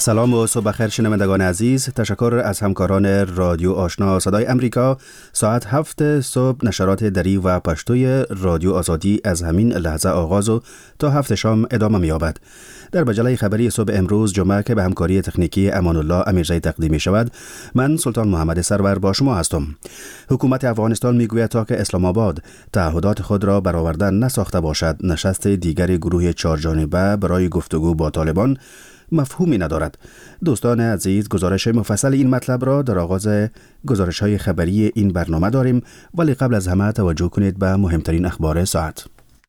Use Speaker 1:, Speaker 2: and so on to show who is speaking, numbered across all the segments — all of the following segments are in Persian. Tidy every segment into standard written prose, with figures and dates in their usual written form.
Speaker 1: سلام و صبح بخیر شنوندگان عزیز. تشکر از همکاران رادیو آشنا صدای امریکا. ساعت 7 صبح نشرات دری و پشتوی رادیو آزادی از همین لحظه آغاز و تا 7 شام ادامه می‌یابد. در مجله خبری صبح امروز جمعه که به همکاری تکنیکی امان الله امیرزایی تقدیم می شود، من سلطان محمد سرور با شما هستم. حکومت افغانستان میگوید تا که اسلام آباد تعهدات خود را برآورده نساخته باشد، نشست دیگر گروه چهارجانبه برای گفتگو با طالبان مفهومی ندارد. دوستان عزیز، گزارش مفصل این مطلب را در آغاز گزارش‌های خبری این برنامه داریم، ولی قبل از همه توجه کنید به مهمترین اخبار ساعت.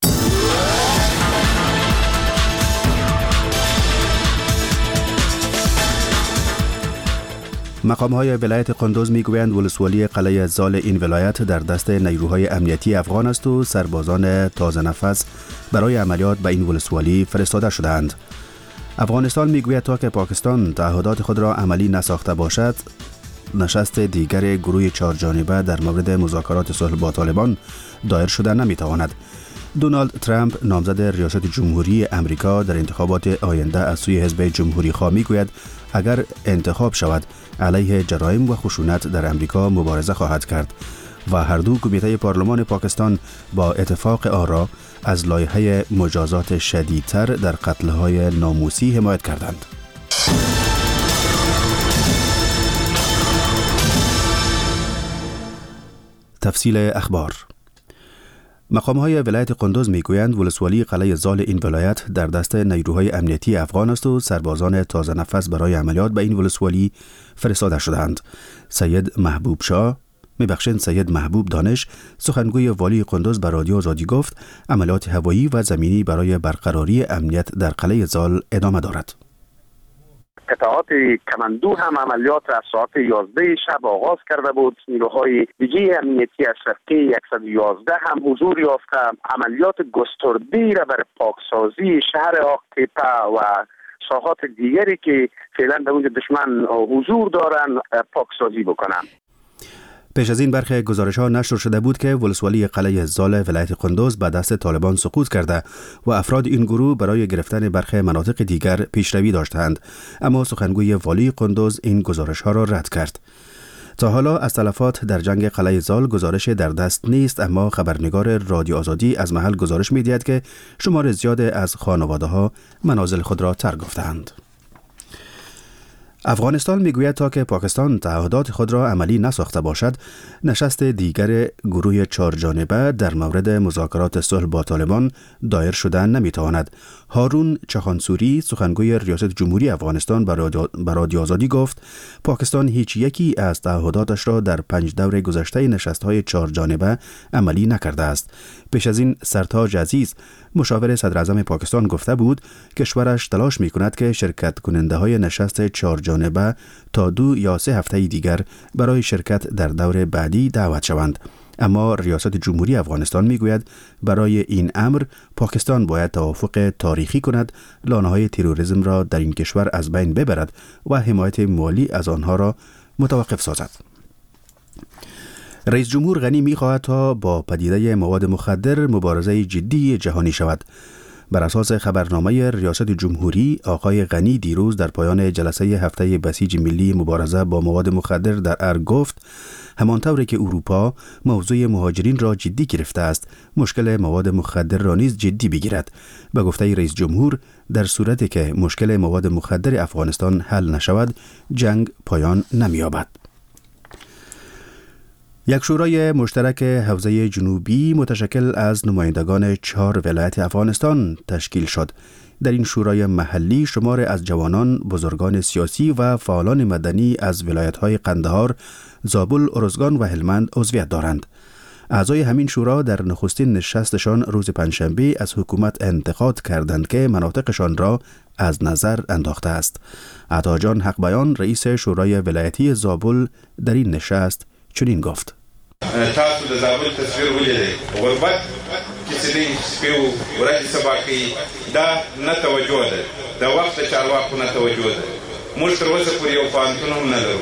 Speaker 1: مقام‌های ولایت قندوز می‌گویند ولسوالی قلعه زال این ولایت در دست نیروهای امنیتی افغان است و سربازان تازه نفس برای عملیات به این ولسوالی فرستاده شدند. افغانستان میگوید تا که پاکستان تعهدات خود را عملی نساخته باشد، نشست دیگر گروه چهارجانبه در مورد مذاکرات صلح با طالبان دایر شده نمیتواند. دونالد ترامپ نامزد ریاست جمهوری امریکا در انتخابات آینده از سوی حزب جمهوری خواه میگوید اگر انتخاب شود علیه جرایم و خشونت در امریکا مبارزه خواهد کرد و هر دو کمیته پارلمان پاکستان با اتفاق آرا از لایحه مجازات شدیدتر در قتل‌های ناموسی حمایت کردند. تفصیل اخبار. مقام‌های ولایت قندوز میگویند ولسوالی قلعه زال این ولایت در دست نیروهای امنیتی افغان است و سربازان تازه نفس برای عملیات به این ولسوالی فرستاده شدند. سید محبوب دانش، سخنگوی والی قندوز، به رادیو آزادی گفت عملیات هوایی و زمینی برای برقراری امنیت در قلعه زال ادامه دارد.
Speaker 2: قطعات کماندو هم عملیات از ساعت 11 شب آغاز کرده بود. نیروهای دیگه امنیتی از شبکه 111 هم حضور یافته. عملیات گسترده‌ای را برای پاکسازی شهر آق‌تپه و ساحات دیگری که فعلا در اونجا دشمن حضور دارن پاکسازی بکنن.
Speaker 1: پیش از این برخی گزارش‌ها نشر شده بود که ولسوالی قلعه زال ولایت قندوز به دست طالبان سقوط کرده و افراد این گروه برای گرفتن برخی مناطق دیگر پیشروی داشتند، اما سخنگوی والی قندوز این گزارش‌ها را رد کرد. تا حالا از تلفات در جنگ قلعه زال گزارش در دست نیست، اما خبرنگار رادیو آزادی از محل گزارش می‌دهد که شمار زیادی از خانواده‌ها منازل خود را ترک گفتند. افغانستان میگوید تا که پاکستان تعهدات خود را عملی نساخته باشد، نشست دیگر گروه چهارجانبه در مورد مذاکرات صلح با طالبان دایر شدن نمیتواند. هارون چخانسوری، سخنگوی ریاست جمهوری افغانستان، به رادیو آزادی گفت پاکستان هیچ یکی از تعهداتش را در 5 دور گذشته نشست‌های چهارجانبه عملی نکرده است. پیش از این سرتاج عزیز، مشاور صدر اعظم پاکستان، گفته بود کشورش تلاش می‌کند که شرکت کننده‌های نشست چهارجانبه تا 2 یا 3 هفته دیگر برای شرکت در دور بعدی دعوت شوند. اما ریاست جمهوری افغانستان میگوید برای این امر پاکستان باید توافق تاریخی کند، لانه‌های تروریسم را در این کشور از بین ببرد و حمایت مالی از آنها را متوقف سازد. رئیس جمهور غنی می‌خواهد تا با پدیده مواد مخدر مبارزه جدی جهانی شود. بر اساس خبرنامه ریاست جمهوری، آقای غنی دیروز در پایان جلسه هفته بسیج ملی مبارزه با مواد مخدر در ارگ گفت همانطوری که اروپا موضوع مهاجرین را جدی گرفته است، مشکل مواد مخدر را نیز جدی بگیرد. به گفته رئیس جمهور، در صورتی که مشکل مواد مخدر افغانستان حل نشود، جنگ پایان نمی‌یابد. یک شورای مشترک حوزه جنوبی متشکل از نمایندگان 4 ولایت افغانستان تشکیل شد. در این شورای محلی شمار از جوانان، بزرگان سیاسی و فعالان مدنی از ولایت‌های قندهار، زابل، ارزگان و هلمند عضویت دارند. اعضای همین شورا در نخستین نشستشان روز پنجشنبه از حکومت انتقاد کردند که مناطقشان را از نظر انداخته است. عطاجان حق بیان، رئیس شورای ولایتی زابل، در این نشست چنین گفت:
Speaker 3: تاسو د زابل تصویر ولیدئ، غربت کیسې سپیو ورځې سبا کوي، دا نه توجه ده، د وخت د چارواکو نه توجه ده. موږ تر اوسه پورې یو پوهنتون هم نه لرو.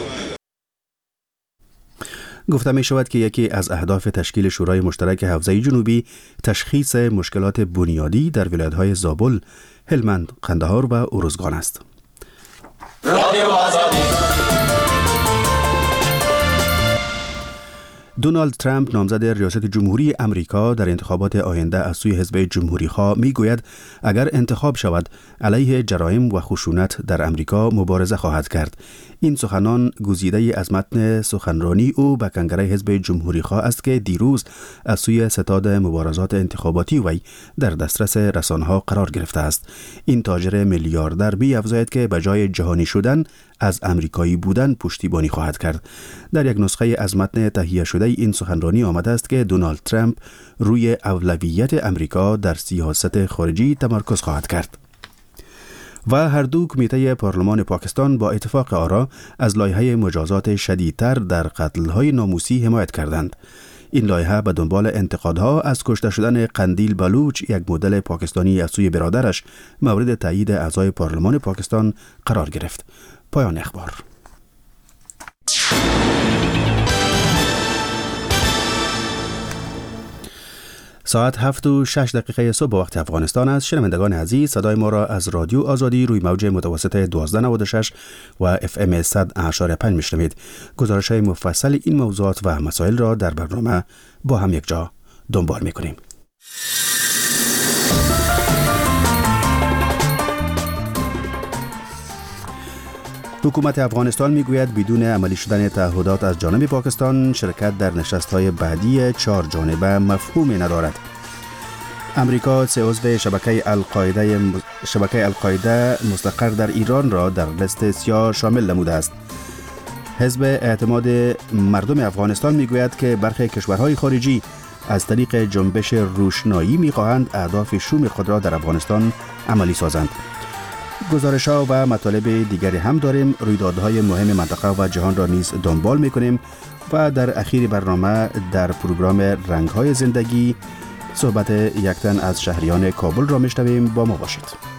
Speaker 1: گفته می شود که یکی از اهداف تشکیل شورای مشترک حوزه جنوبی تشخیص مشکلات بنیادی در ولایت‌های زابل، هلمند، قندهار و ارزگان است.
Speaker 4: رادیو آزادی.
Speaker 1: دونالد ترامپ نامزد ریاست جمهوری امریکا در انتخابات آینده از سوی حزب جمهوری‌خواه میگوید اگر انتخاب شود علیه جرایم و خشونت در امریکا مبارزه خواهد کرد. این سخنان گزیده از متن سخنرانی او به کنگره حزب جمهوری‌خواه است که دیروز از سوی ستاد مبارزات انتخاباتی وی در دسترس رسانه‌ها قرار گرفته است. این تاجر میلیاردر می‌افزاید که به جای جهانی شدن از امریکایی بودن پشتیبانی خواهد کرد. در یک نسخه از متن تهیه شده این سخنرانی آمده است که دونالد ترامپ روی اولویت امریکا در سیاست خارجی تمرکز خواهد کرد. و هر دو کمیته پارلمان پاکستان با اتفاق آرا از لایحه مجازات شدیدتر در قتل‌های ناموسی حمایت کردند. این لایحه به دنبال انتقادها از کشته شدن قندیل بلوچ، یک مدل پاکستانی از سوی برادرش، مورد تایید اعضای پارلمان پاکستان قرار گرفت. پایان اخبار. ساعت 7:06 صبح وقت افغانستان است. شنوندگان عزیز، صدای ما را از رادیو آزادی روی موج متوسط 1296 و FM 100.5 میشنوید. گزارش‌های مفصل این موضوعات و مسائل را در برنامه با هم یک جا دنبال می‌کنیم. حکومت افغانستان میگوید بدون عملی شدن تعهدات از جانب پاکستان شرکت در نشست‌های بعدی 4 جانبه مفهومی ندارد. امریکا 3 عضو شبکه القاعده مستقر در ایران را در لیست سیاه شامل نموده است. حزب اعتماد مردم افغانستان میگوید که برخی کشورهای خارجی از طریق جنبش روشنایی میخواهند اهداف شوم خود را در افغانستان عملی سازند. گزارش‌ها و مطالب دیگری هم داریم. رویدادهای مهم منطقه و جهان را نیز دنبال می‌کنیم و در اخیر برنامه در پروگرام رنگ‌های زندگی صحبت یک تن از شهریان کابل را می‌شنویم. با ما باشید.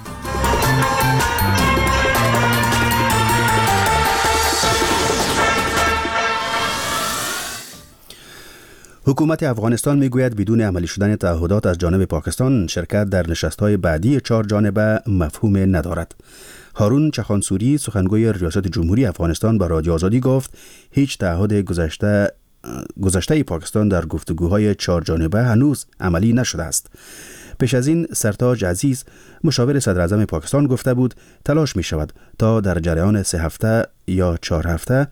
Speaker 1: حکومت افغانستان میگوید بدون عملی شدن تعهدات از جانب پاکستان شرکت در نشست‌های بعدی 4 جانبه مفهوم ندارد. هارون چخانسوری سخنگوی ریاست جمهوری افغانستان به رادیو آزادی گفت هیچ تعهد گذشته پاکستان در گفتگوهای 4 جانبه هنوز عملی نشده است. پیش از این سرتاج عزیز مشاور صدر اعظم پاکستان گفته بود تلاش می شود تا در جریان 3 هفته یا 4 هفته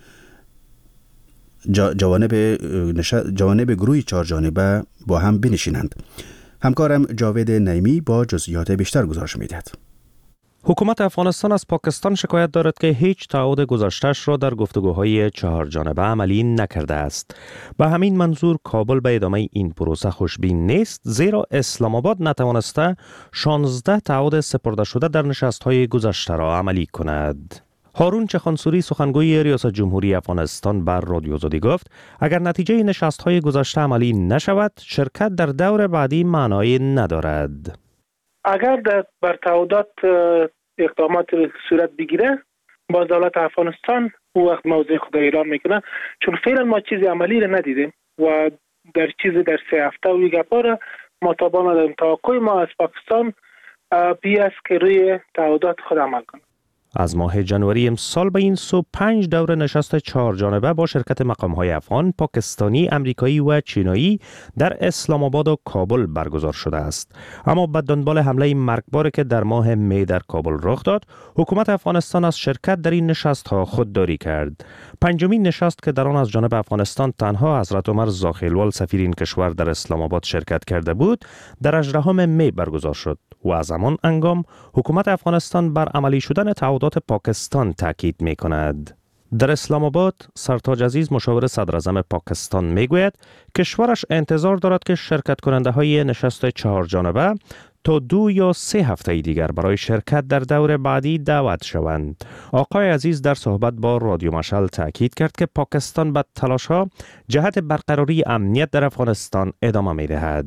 Speaker 1: جوانب گروه 4 جانبه با هم بنشینند. همکارم جاوید نعیمی با جزئیات بیشتر گزارش می‌دهد.
Speaker 5: حکومت افغانستان از پاکستان شکایت دارد که هیچ تعهد گذشته‌اش را در گفتگوهای 4 جانبه عملی نکرده است. به همین منظور کابل به ادامه این پروسه خوشبین نیست، زیرا اسلام آباد نتوانسته 16 تعهد سپرده شده در نشست‌های گذشته را عملی کند. هارون چخانسوری سخنگوی ریاست جمهوری افغانستان بر رادیو آزادی گفت اگر نتیجه نشست‌های گذشته عملی نشود شرکت در دور بعدی معنایی ندارد.
Speaker 6: اگر بر تعهدات اقدامات صورت بگیره باز دولت افغانستان او وقت موضع خود اعلام میکنه، چون فعلا ما چیزی عملی را ندیدیم و در 3 هفته و گپا را ما تابع نداریم. توقع ما از پاکستان است که روی تعهدات خود عمل کنه.
Speaker 5: از ماه جنوری امسال به این سو 5 دور نشست 4 جانبه با شرکت مقام‌های افغان، پاکستانی، امریکایی و چینایی در اسلام آباد و کابل برگزار شده است. اما به دنبال حمله مرگباری که در ماه می در کابل رخ داد، حکومت افغانستان از شرکت در این نشست‌ها خودداری کرد. 5مین نشست که در آن از جانب افغانستان تنها حضرت عمر زاخیلوال سفیر این کشور در اسلام آباد شرکت کرده بود، در 18 می برگزار شد و از همان هنگام حکومت افغانستان بر عملی شدن تعهدات پاکستان تاکید می کند. در اسلام آباد سرتاج عزیز مشاور صدر اعظم پاکستان می گوید کشورش انتظار دارد که شرکت کننده های نشست 4 جانبه تا 2 یا 3 هفته دیگر برای شرکت در دور بعدی دعوت شوند. آقای عزیز در صحبت با رادیو مشعل تاکید کرد که پاکستان به تلاش‌ها جهت برقراری امنیت در افغانستان ادامه می دهد.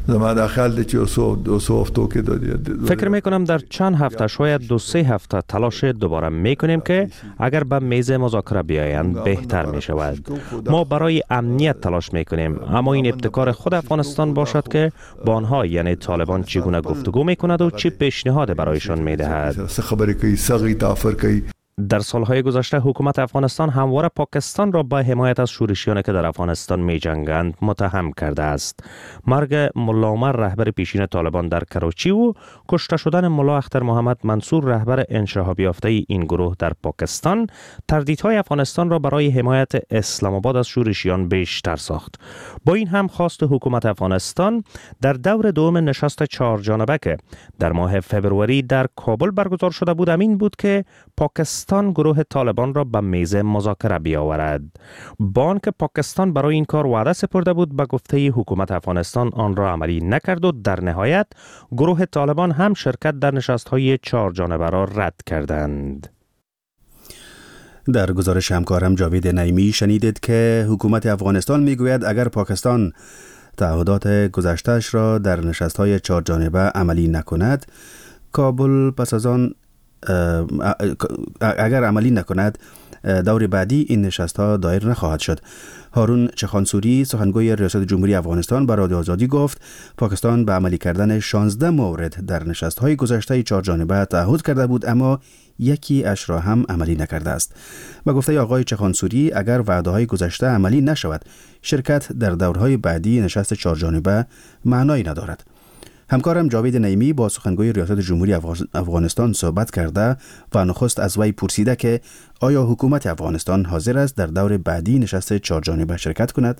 Speaker 5: فکر میکنم در چند هفته شاید 2-3 هفته تلاش دوباره میکنیم که اگر به میز مذاکره بیایند بهتر میشود. ما برای امنیت تلاش میکنیم، اما این ابتکار خود افغانستان باشد که با آنها یعنی طالبان چگونه گفتگو میکند و چه پیشنهاد برایشان میدهد. در سالهای گذشته حکومت افغانستان همواره پاکستان را با حمایت از شورشیانی که در افغانستان می جنگند متهم کرده است. مرگ ملا عمر رهبر پیشین طالبان در کراچی و کشته شدن ملا اختر محمد منصور رهبر انشهاب یافته این گروه در پاکستان تردیدهای افغانستان را برای حمایت اسلام آباد از شورشیان بیشتر ساخت. با این هم خواست حکومت افغانستان در دور دوم نشست 4 جانبه که در ماه فبروری در کابل برگزار شده بود این بود که پاکستان گروه طالبان را به میز مذاکره بیاورد. با آنکه پاکستان برای این کار وعده سپرده بود، به گفته حکومت افغانستان آن را عملی نکرد و در نهایت گروه طالبان هم شرکت در نشست‌های 4 جانبه را رد کردند.
Speaker 1: در گزارش همکارم جاوید نعیمی شنیدید که حکومت افغانستان میگوید اگر پاکستان تعهدات گذشته‌اش را در نشست‌های 4 جانبه عملی نکند، کابل پس از آن اگر عملی نکند دور بعدی این نشست‌ها دایر نخواهد شد. هارون چخانسوری سخنگوی ریاست جمهوری افغانستان به رادیو آزادی گفت پاکستان به عملی کردن 16 مورد در نشست‌های گذشته 4 جانبه تعهد کرده بود اما یکی اش را هم عملی نکرده است. به گفته آقای چخانسوری اگر وعده‌های گذشته عملی نشود شرکت در دورهای بعدی نشست 4 جانبه معنایی ندارد. همکارم جاوید نعیمی با سخنگوی ریاست جمهوری افغانستان صحبت کرده و نخست از وی پرسیده که آیا حکومت افغانستان حاضر است در دور بعدی نشست 4 جانبه شرکت کند؟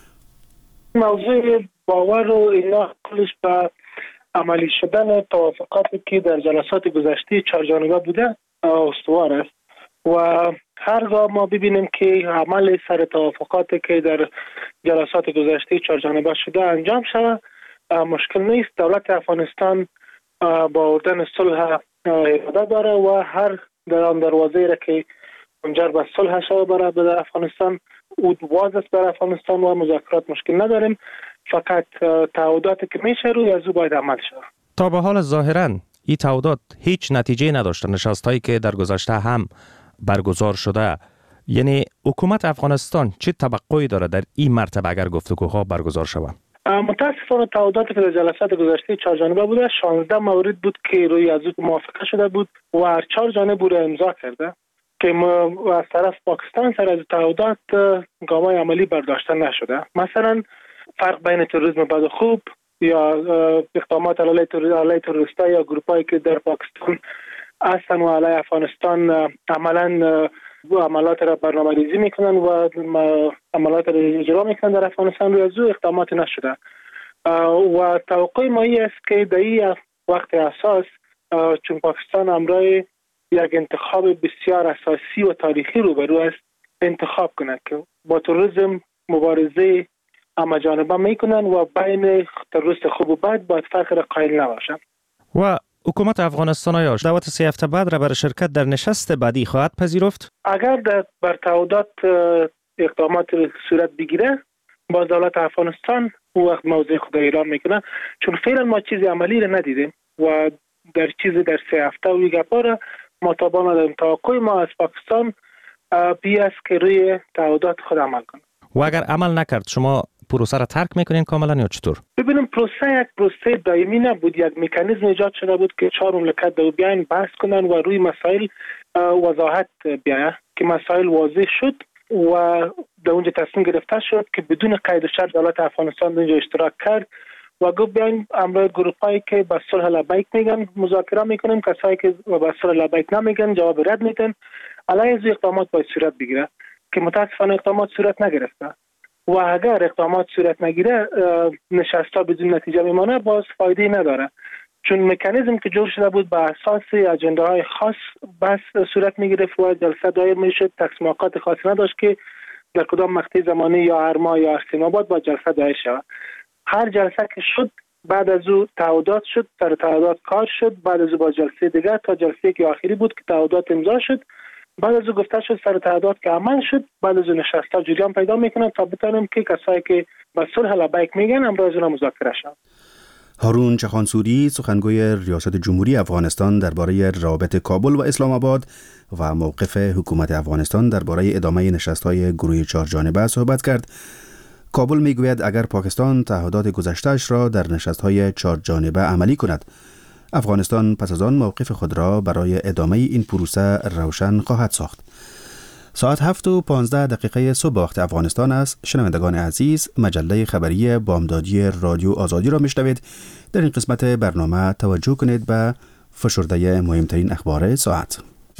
Speaker 6: موضوع باور و اینا کلش به عملی شدن توافقاتی که در جلسات گذشته 4 جانبه بوده استوار است و هرگاه ما ببینیم که عمل سر توافقاتی که در جلسات گذشته 4 جانبه شده انجام شود مشکل نیست. دولت افغانستان با آوردن صلح اراده داره و هر در آن دروازه‌ای را که منجر به صلح شود برای افغانستان او باز است برای افغانستان و مذاکرات مشکل نداریم، فقط تعهداتی که میشه روی از او باید عمل شود.
Speaker 5: تا به حال ظاهراً این تعهدات هیچ نتیجه نداشته. نشست‌هایی که در گذشته هم برگزار شده، یعنی حکومت افغانستان چه توقعی داره در این مرتبه اگر گفتگوها برگزار شود؟
Speaker 6: متاسفانه تعهداتی که در جلسات گذشته 4 جانبه بوده 16 مورد بود که روی از او موافقه شده بود و هر 4 جانب او را امضا کرده که از طرف پاکستان سر از تعهدات گام‌های عملی برداشته نشده. مثلا فرق بین تروریسم بد و خوب یا اقدامات علیه تروریست‌ها یا گروپایی که در پاکستان هستن و علیه افغانستان عملاً عملات را برنامه‌ریزی میکنن و عملات را اجرا میکنن در افغانستان روی از او اقدامات نشده و توقع ما است که در این وقت اساس چون پاکستان همراه یک انتخاب بسیار اساسی و تاریخی روبرو است انتخاب کنند که با تروریسم مبارزه همه‌جانبه میکنن و بین تروریست خوب و بد باید فرق را قائل نباشند.
Speaker 5: و حکومت افغانستان آیا دعوت 3 هفته بعد را برای شرکت در نشست بعدی خواهد پذیرفت؟
Speaker 6: اگر بر تعهدات اقدامات صورت بگیره باز دولت افغانستان او وقت موضع خود اعلام میکنه، چون فعلا ما چیزی عملی را ندیدیم و در 3 هفته و گپا را ما تا نداریم. توقع ما از پاکستان است که روی تعهدات خود عمل کنه
Speaker 5: و اگر عمل نکرد شما پروسه را ترک میکنین کاملا یا چطور؟
Speaker 6: ببینیم پروسه یک پروسه دائمی نبود، یک مکانیزم ایجاد شده بود که 4 مملکت دو بیاین بحث کنن و روی مسائل وضاحت بیاید که مسائل واضح شد و در اونجا تصمیم گرفته شد که بدون قید و شرط دولت افغانستان در اونجا اشتراک کرد و گفت بیاین امروز گروپایی که به صلح لبیک میگن مذاکره میکنیم، کسایی که به صلح لبیک نمیگن جواب رد میدن، علیه از اقدامات باید صورت بگیره که متاسفانه اقدامات صورت نگرفته و اگر اقدامات صورت نگیره نشست‌ها بدون نتیجه میمانه باز فایده نداره، چون مکانیزم که جور شده بود به اساس اجنده‌های خاص بس صورت میگرفت و جلسه دایر میشد، تقسیم اوقات خاصی نداشت که در کدام مقطع زمانی یا هر ماه یا هر 3 ماه با جلسه دایر شود. هر جلسه که شد بعد از او تعهدات شد، سر تعهدات کار شد، بعد از او با جلسه دیگه تا جلسه که آخری بود که تعهدات امضا شد، بعد از او گفته شد سر تعهدات که عمل شد، بعد از او نشست‌ها جریان پیدا میکنن تا بتونیم که کسایی که به صلح لبیک میگن امروز اونها مذاکره شد.
Speaker 1: هارون چخانسوری سخنگوی ریاست جمهوری افغانستان درباره روابط کابل و اسلام آباد و موقف حکومت افغانستان درباره ادامه نشست‌های گروه 4 جانبه صحبت کرد. کابل میگوید اگر پاکستان تعهدات گذشته‌اش را در نشست‌های 4 جانبه عملی کند، افغانستان پس از آن موقف خود را برای ادامه این پروسه روشن خواهد ساخت. ساعت 7:15 صبح وقت افغانستان است. شنوندگان عزیز، مجله خبری بامدادی رادیو آزادی را میشنوید. در این قسمت برنامه توجه کنید به فشرده مهمترین اخبار ساعت.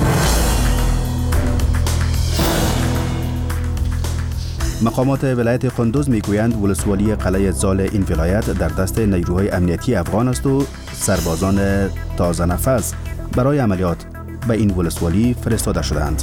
Speaker 1: مقامات ولایت قندوز میگویند ولسوالی قلعه زال این ولایت در دست نیروهای امنیتی افغان است و سربازان تازه نفس برای عملیات به این ولسوالی فرستاده شدند.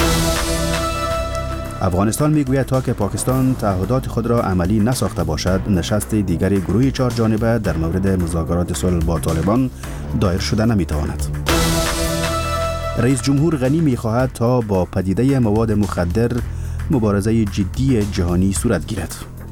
Speaker 1: افغانستان میگوید تا که پاکستان تعهدات خود را عملی نساخته باشد، نشست دیگر گروه 4 جانبه در مورد مذاکرات صلح با طالبان دایر شده نمیتواند. رئیس جمهور غنی میخواهد تا با پدیده مواد مخدر مبارزه جدی جهانی صورت گیرد.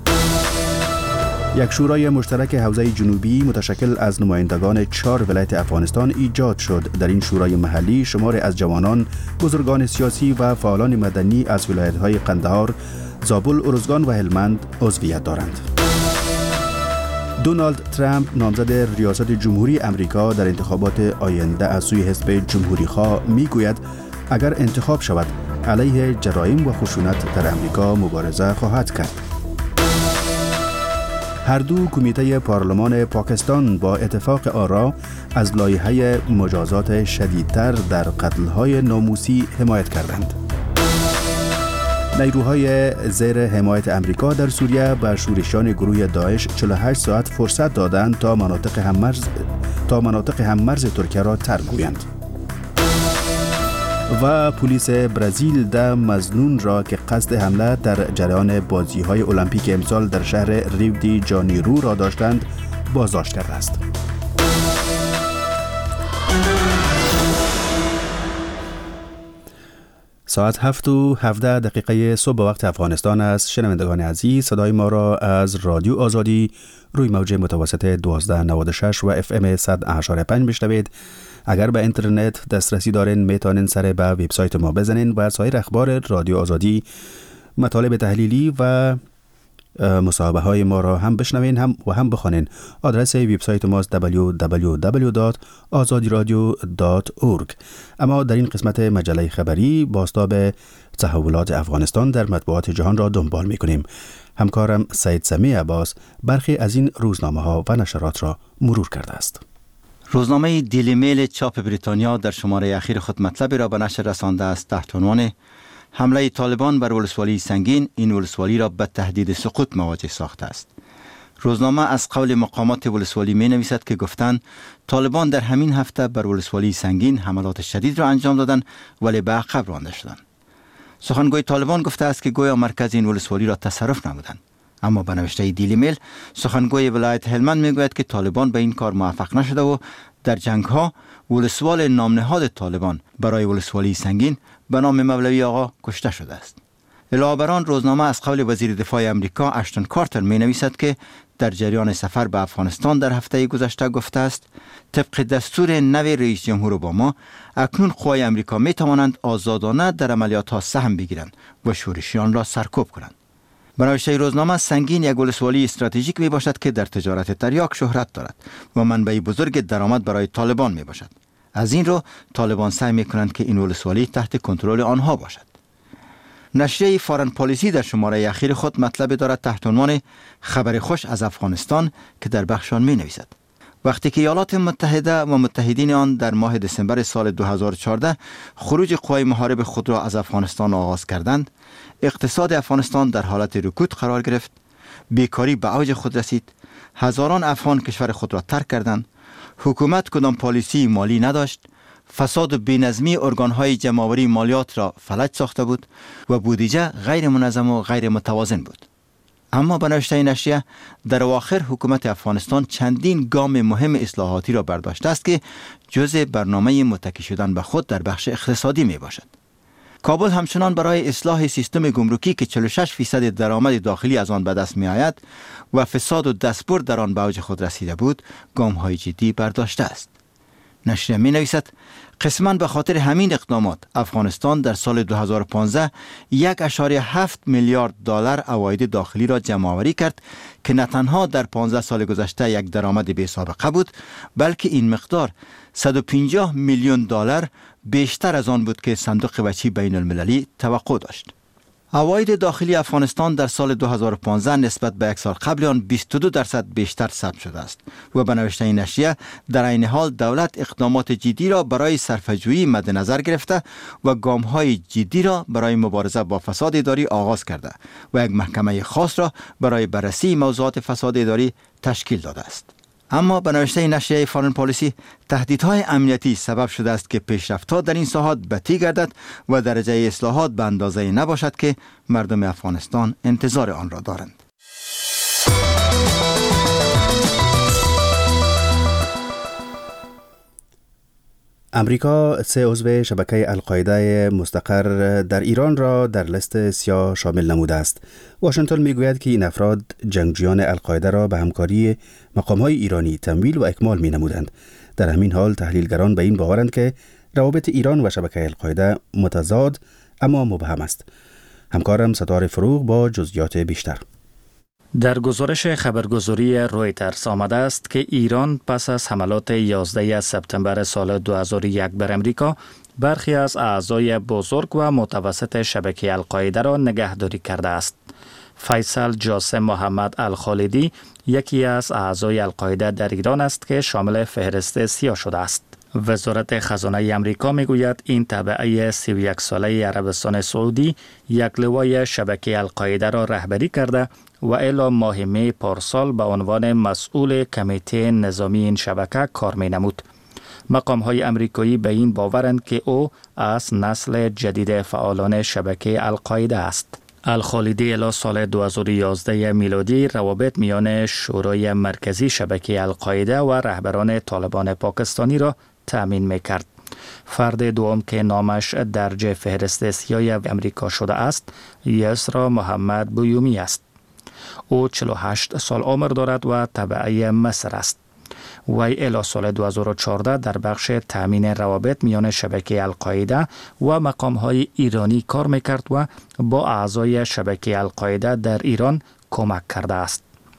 Speaker 1: یک شورای مشترک حوزه جنوبی متشکل از نمایندگان 4 ولایت افغانستان ایجاد شد. در این شورای محلی شماری از جوانان، بزرگان سیاسی و فعالان مدنی از ولایت‌های قندهار، زابل، ارزگان و هلمند عضویت دارند. دونالد ترامپ نامزد ریاست جمهوری امریکا در انتخابات آینده از سوی حزب جمهوری‌خواه میگوید اگر انتخاب شود علیه جرایم و خشونت در امریکا مبارزه خواهد کرد. هر دو کمیته پارلمان پاکستان با اتفاق آرا از لایحه مجازات شدیدتر در قتل‌های ناموسی حمایت کردند. نیروهای زیر حمایت امریکا در سوریه به شورشیان گروه داعش 48 ساعت فرصت دادند تا مناطق هممرز ترکیه را ترک گویند. و پلیس برزیل ده مظنون را که قصد حمله در جریان بازی‌های المپیک امسال در شهر ریو دی جانیرو را داشتند بازداشت کرده است. ساعت 7:17 صبح وقت افغانستان است. شنوندگان عزیز، صدای ما را از رادیو آزادی روی موج متوسط 1296 و FM 100.5 بشنوید. اگر به اینترنت دسترسی دارین میتونین سر به وبسایت ما بزنین و سایر اخبار رادیو آزادی، مطالب تحلیلی و مصاحبه های ما را هم بشنوین و هم بخوانین. آدرس وبسایت ما www.azadiradio.org. اما در این قسمت مجله خبری بازتاب تحولات افغانستان در مطبوعات جهان را دنبال میکنیم. همکارم سید سمی عباس برخی از این روزنامه ها و نشرات را مرور کرده است.
Speaker 4: روزنامه دیلی میل چاپ بریتانیا در شماره اخیر خود مطلبی را به نشر رسانده است تحت عنوان حمله طالبان بر ولسوالی سنگین، این ولسوالی را به تهدید سقوط مواجه ساخته است. روزنامه از قول مقامات ولسوالی می نویسد که گفتند طالبان در همین هفته بر ولسوالی سنگین حملات شدید را انجام دادند ولی به عقب رانده شدند. سخنگوی طالبان گفته است که گویا مرکز این ولسوالی را تصرف نمودند. اما به نوشته دیلی میل، سخنگوی ولایت هلمند میگوید که طالبان به این کار موفق نشده و در جنگ ها ولسوال نامنهاد طالبان برای ولسوالی سنگین به نام مولوی آقا کشته شده است. علاوه بر آن روزنامه از قول وزیر دفاع امریکا اشتون کارتر می نویسد که در جریان سفر به افغانستان در هفته گذشته گفته است طبق دستور نوی رئیس جمهور اوباما اکنون قوای امریکا می توانند آزادانه در عملیات ها سهم بگیرند و شورشیان را سرکوب کنند. به نوشته روزنامه سنگین یک ولسوالی استراتژیک می باشد که در تجارت تریاک شهرت دارد و منبع بزرگ درآمد برای طالبان می باشد. از این رو طالبان سعی می کنند که این ولسوالی تحت کنترل آنها باشد. نشریه فارن پالیسی در شماره اخیر خود مطلب دارد تحت عنوان خبر خوش از افغانستان که در بخش آن می نویسد وقتی که ایالات متحده و متحدین آن در ماه دسامبر سال 2014 خروج قوای محارب خود را از افغانستان آغاز کردند، اقتصاد افغانستان در حالت رکود قرار گرفت، بیکاری به اوج خود رسید، هزاران افغان کشور خود را ترک کردند، حکومت کدام پالیسی مالی نداشت، فساد و بی‌نظمی ارگان‌های جمع‌آوری مالیات را فلج ساخته بود و بودجه غیر منظم و غیر متوازن بود. اما به نوشته نشریه در اواخر حکومت افغانستان چندین گام مهم اصلاحاتی را برداشته است که جزء برنامه متکی شدن به خود در بخش اقتصادی می باشد. کابل همچنان برای اصلاح سیستم گمرکی که 46% درآمد داخلی از آن به دست می آید و فساد و دستبرد در آن به اوج خود رسیده بود، گام‌های جدی برداشته است. نشریه می نویسد قسماً به خاطر همین اقدامات افغانستان در سال 2015 1.7 میلیارد دلار عواید داخلی را جمع آوری کرد که نه تنها در 15 سال گذشته یک درآمد بی سابقه بود، بلکه این مقدار 150 میلیون دلار بیشتر از آن بود که صندوق بچی بین المللی توقع داشت. عواید داخلی افغانستان در سال 2015 نسبت به یک سال قبل آن 22% بیشتر ثبت شده است و به نوشته این نشریه در عین حال دولت اقدامات جدی را برای صرفه‌جویی مد نظر گرفته و گام‌های جدی را برای مبارزه با فساد اداری آغاز کرده و یک محکمه خاص را برای بررسی موضوعات فساد اداری تشکیل داده است. اما به نوشته نشریه فارن پالیسی تهدیدهای امنیتی سبب شده است که پیشرفت‌ها در این ساحات بطیء گردد و درجه اصلاحات به اندازه نباشد که مردم افغانستان انتظار آن را دارند.
Speaker 1: امریکا 3 عضو شبکه القاعده مستقر در ایران را در لیست سیاه شامل نموده است. واشنگتن میگوید که این افراد جنگجویان القاعده را به همکاری مقام‌های ایرانی تمویل و اکمال می‌نمودند. در همین حال تحلیلگران به این باورند که روابط ایران و شبکه القاعده متضاد اما مبهم است. همکارم ستاره فروغ با جزئیات بیشتر.
Speaker 7: در گزارش خبرگزاری رویترز آمده است که ایران پس از حملات 11 سپتامبر سال 2001 بر امریکا برخی از اعضای بزرگ و متوسط شبکه القاعده را نگهداری کرده است. فیصل جاسم محمد الخالدی یکی از اعضای القاعده در ایران است که شامل فهرست سیاه شده است. وزارت خزانه امریکا میگوید این تبعه 31 ساله عربستان سعودی یک لوای شبکه القاعده را رهبری کرده و الی ماه می پارسال به عنوان مسئول کمیته نظامی این شبکه کار می نمود. مقام های امریکایی به این باورند که او از نسل جدید فعالان شبکه القاعده است. الخالدی الی سال 2011 میلادی روابط میان شورای مرکزی شبکه القاعده و رهبران طالبان پاکستانی را تأمین میکرد. فرد دوم که نامش درج فهرست سیاه امریکا شده است یسرا محمد بویومی است. او 48 سال عمر دارد و تبعه مصر است. وی الی سال 2014 در بخش تأمین روابط میان شبکه القاعده و مقام‌های ایرانی کار میکرد و با اعضای شبکه القاعده در ایران کمک کرده است.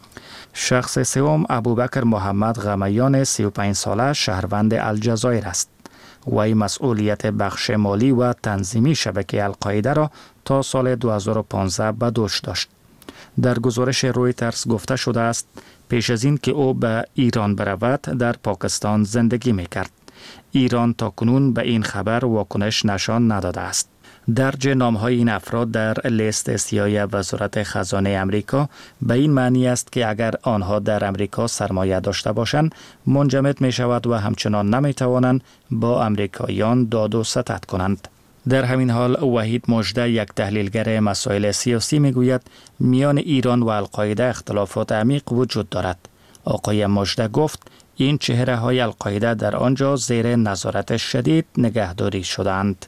Speaker 7: شخص سوم ابوبکر محمد غمیان 35 ساله شهروند الجزایر است. وی مسئولیت بخش مالی و تنظیمی شبکه القاعده را تا سال 2015 به دوش داشت. در گزارش رویترز گفته شده است پیش از این که او به ایران برود در پاکستان زندگی میکرد. ایران تاکنون به این خبر واکنش نشان نداده است. درج نام‌های این افراد در لیست سیاه وزارت خزانه امریکا به این معنی است که اگر آنها در امریکا سرمایه داشته باشند منجمد می شود و همچنان نمی توانند با امریکاییان داد و ستد کنند. در همین حال وحید مژده یک تحلیلگر مسائل سیاسی می گوید میان ایران و القاعده اختلافات عمیق وجود دارد. آقای مژده گفت این چهره های القاعده در آنجا زیر نظارت شدید نگهداری شدند.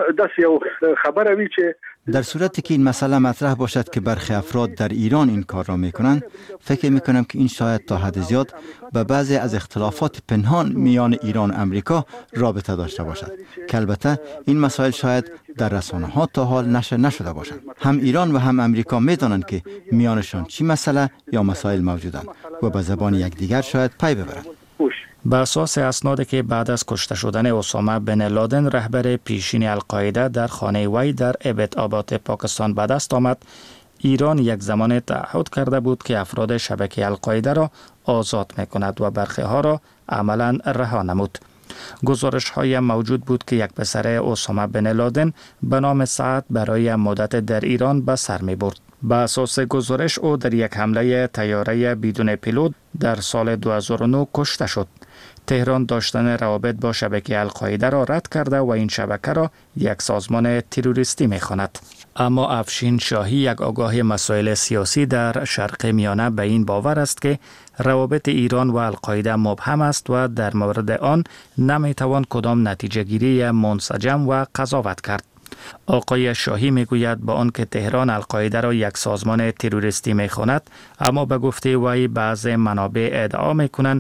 Speaker 8: خبر که
Speaker 4: در صورتی که این مسئله مطرح باشد که برخی افراد در ایران این کار را میکنند، فکر میکنم که این شاید تا حد زیاد به بعضی از اختلافات پنهان میان ایران و امریکا رابطه داشته باشد که البته این مسائل شاید در رسانه ها تا حال نشر نشده باشند. هم ایران و هم امریکا میدانند که میانشان چی مسئله یا مسائل موجودند و به زبان یکدیگر شاید پی ببرند.
Speaker 7: بر اساس اسنادی که بعد از کشته شدن اسامه بن لادن رهبر پیشین القاعده در خانه وی در ابت‌آباد پاکستان به دست آمد، ایران یک زمان تعهد کرده بود که افراد شبکه القاعده را آزاد می‌کند و برخی ها را عملاً رها نمود. گزارش های موجود بود که یک پسر اسامه بن لادن به نام سعد برای مدت در ایران به سر می برد. به اساس گزارش او در یک حمله طیاره بدون پیلوت در سال 2009 کشته شد. تهران داشتن روابط با شبکه القاعده را رد کرده و این شبکه را یک سازمان تروریستی می‌خواند. اما افشین شاهی یک آگاه مسائل سیاسی در شرق میانه به این باور است که روابط ایران و القاعده مبهم است و در مورد آن نمیتوان کدام نتیجه گیری منسجم و قضاوت کرد. آقای شاهی میگوید با آنکه تهران القاعده را یک سازمان تروریستی می‌خواند، اما به گفته وی بعض منابع ادعا می‌کنند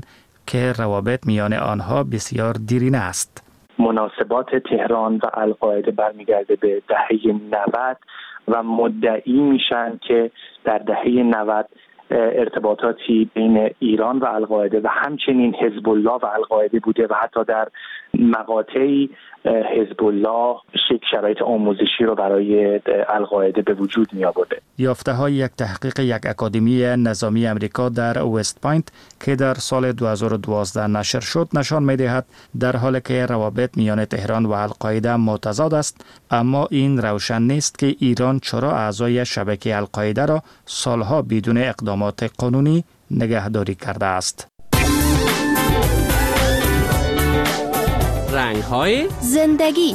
Speaker 7: که روابط میان آنها بسیار دیرینه است.
Speaker 9: مناسبات تهران و القاعده برمیگرده به دهه 90 و مدعی میشن که در دهه 90 ارتباطاتی بین ایران و القاعده و همچنین حزب الله و القاعده بوده و حتی در مقاطعی حزب الله شرایط آموزشی رو برای القاعده به وجود می آورده.
Speaker 7: یافته های یک تحقیق یک اکادمی نظامی امریکا در وست پوینت که در سال 2012 نشر شد نشان می دهد در حالی که روابط میان تهران و القاعده متضاد است، اما این روشن نیست که ایران چرا اعضای شبکه القاعده را سالها بدون اقدامات قانونی نگهداری کرده است.
Speaker 10: رنگ‌های زندگی.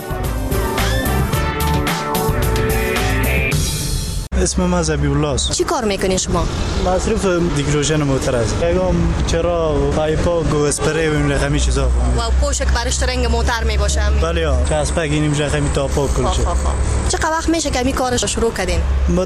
Speaker 11: اسم من زبی‌الله است.
Speaker 10: چی کار میکنی شما؟
Speaker 11: مصرف دیگروژن موتور است. یکم چرا پایپا گو اسپری و این رقمی چیزا.
Speaker 10: و پوشک برش رنگ موتور می باشه.
Speaker 11: بله ها. چسبک اینیم رقمی تا پاک کنشه.
Speaker 10: چقدر وقت میشه که می کارش شروع کردین؟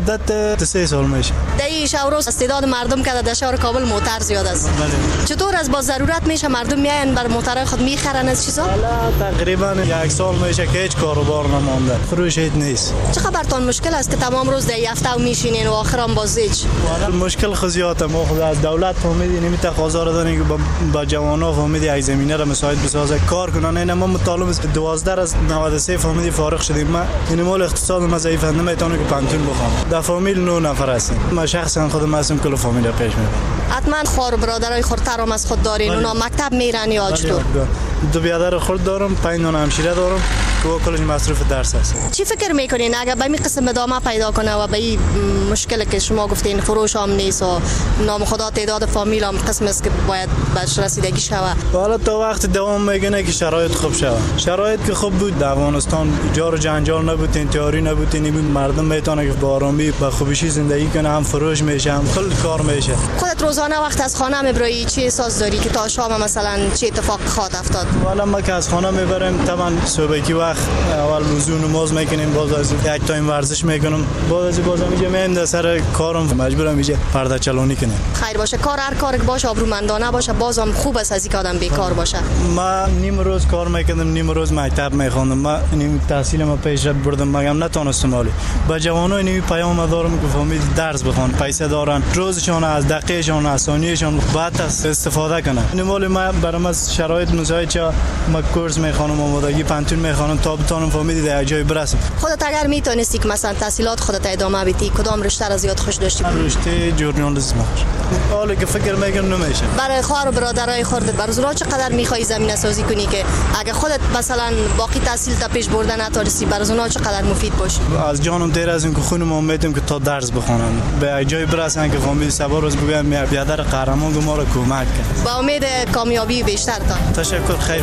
Speaker 11: مدت 3 سال میشه.
Speaker 10: دایش اوروز استعداد مردم که در شهر کابل موتور زیاد است.
Speaker 11: بله.
Speaker 10: چطور از با ضرورت میشه مردم میاین بر موتور خود میخرن از چیزا؟
Speaker 11: حالا تقریبا 1 سال میشه که هیچ کاروبار نمونده. فروش هیچ نیست.
Speaker 10: چقدر براتون مشکل است که تمام روز در یفته و میشینین و آخرام بازیچ؟
Speaker 11: مشکل خزیات ما خود از دولت فهمیدی نمی تقاضا را داریم که با جوانا فهمیدی ای زمینه را مساعد بسازه کار کنن. این ما مطالبه 12 از 93 فهمیدی فارغ شدیم. ما این مال اقتصاد ما ضعیف نمیتونه که پنتون بخوام. در فامیل 9 نفر هستیم. ما شخصا خودم هستم کل فامیل را پیش میبرم.
Speaker 10: حتما خور برادرای خودترم از خود دارین. اونا مکتب میرن یا چطور؟
Speaker 11: 2 برادر خود دارم، 5 نان همشیره دارم که کلش مصرف درس است.
Speaker 10: چی فکر میکنین اگه به این قسم ادامه پیدا کنه و به این مشکل که شما گفتین فروش هم نیست و نام خدا تعداد فامیل هم قسم است که باید بهش رسیدگی شوه؟
Speaker 11: حالا تا وقت دوام میگنه که شرایط خوب شوه. شرایط که خوب بود در افغانستان جار و جنجال نبود، انتحاری نبود، مردم میتونه که با آرامی با خوشی زندگی کنه، هم فروش میشه هم کل کار میشه.
Speaker 10: خودت روزانه وقت از خانه میبری چی احساس داری که تا شام مثلا چه اتفاق خواهد افتاد؟
Speaker 11: والا ما که از خانه میبریم طبعا صبحی وقت اول وضو نماز میکنیم، باز از یک تایم ورزش میکنم، باز اینجا میایم در سر کارم مجبورم اینجا پرده چلونی کنم.
Speaker 10: خیر باشه، کار هر کاری باشه آبرومندانه باشه، بازم خوب است از اینکه آدم بیکار باشه.
Speaker 11: ما نیم روز کار میکردم، نیم روز مکتب میخوندم. ما نیم تحصیل ما پیشرفت بردم، مگم نتونستم ولی با جوانان این پیام دارم که فهمید درس بخوان، پیسه دارن، روزشون از دقیقشون از ثانیهشون بعد استفاده کنن. نمال ما برام از شرایط مساعد شه، ما کورس میخوانم، آمادگی پنتون میخوانم تا بتونم فهمید در جای برسم.
Speaker 10: خودت اگر میتونستی که مثلا تحصیلات خودت ادامه بدی کدام رشته را زیاد خوش داشتی؟
Speaker 11: رشته ژورنالیسم. حالا که فکر میکنم نمیشه.
Speaker 10: برای خواهر و برادرای خودت برای چقدر میخوای زمینه سازی کنی که اگه خودت مثلا باقی تحصیل تا پیش بردن نتونستی برای اونها چقدر مفید باشی؟
Speaker 11: از جانم تیر از اینکه خونم امیدم که تا درس بخونم به جای برسن که فهمید سبا روز بگم بیادر قهرمان ما رو کمک کنه.
Speaker 10: با امید کامیابی بیشتر تا.
Speaker 11: تشکر، خیر.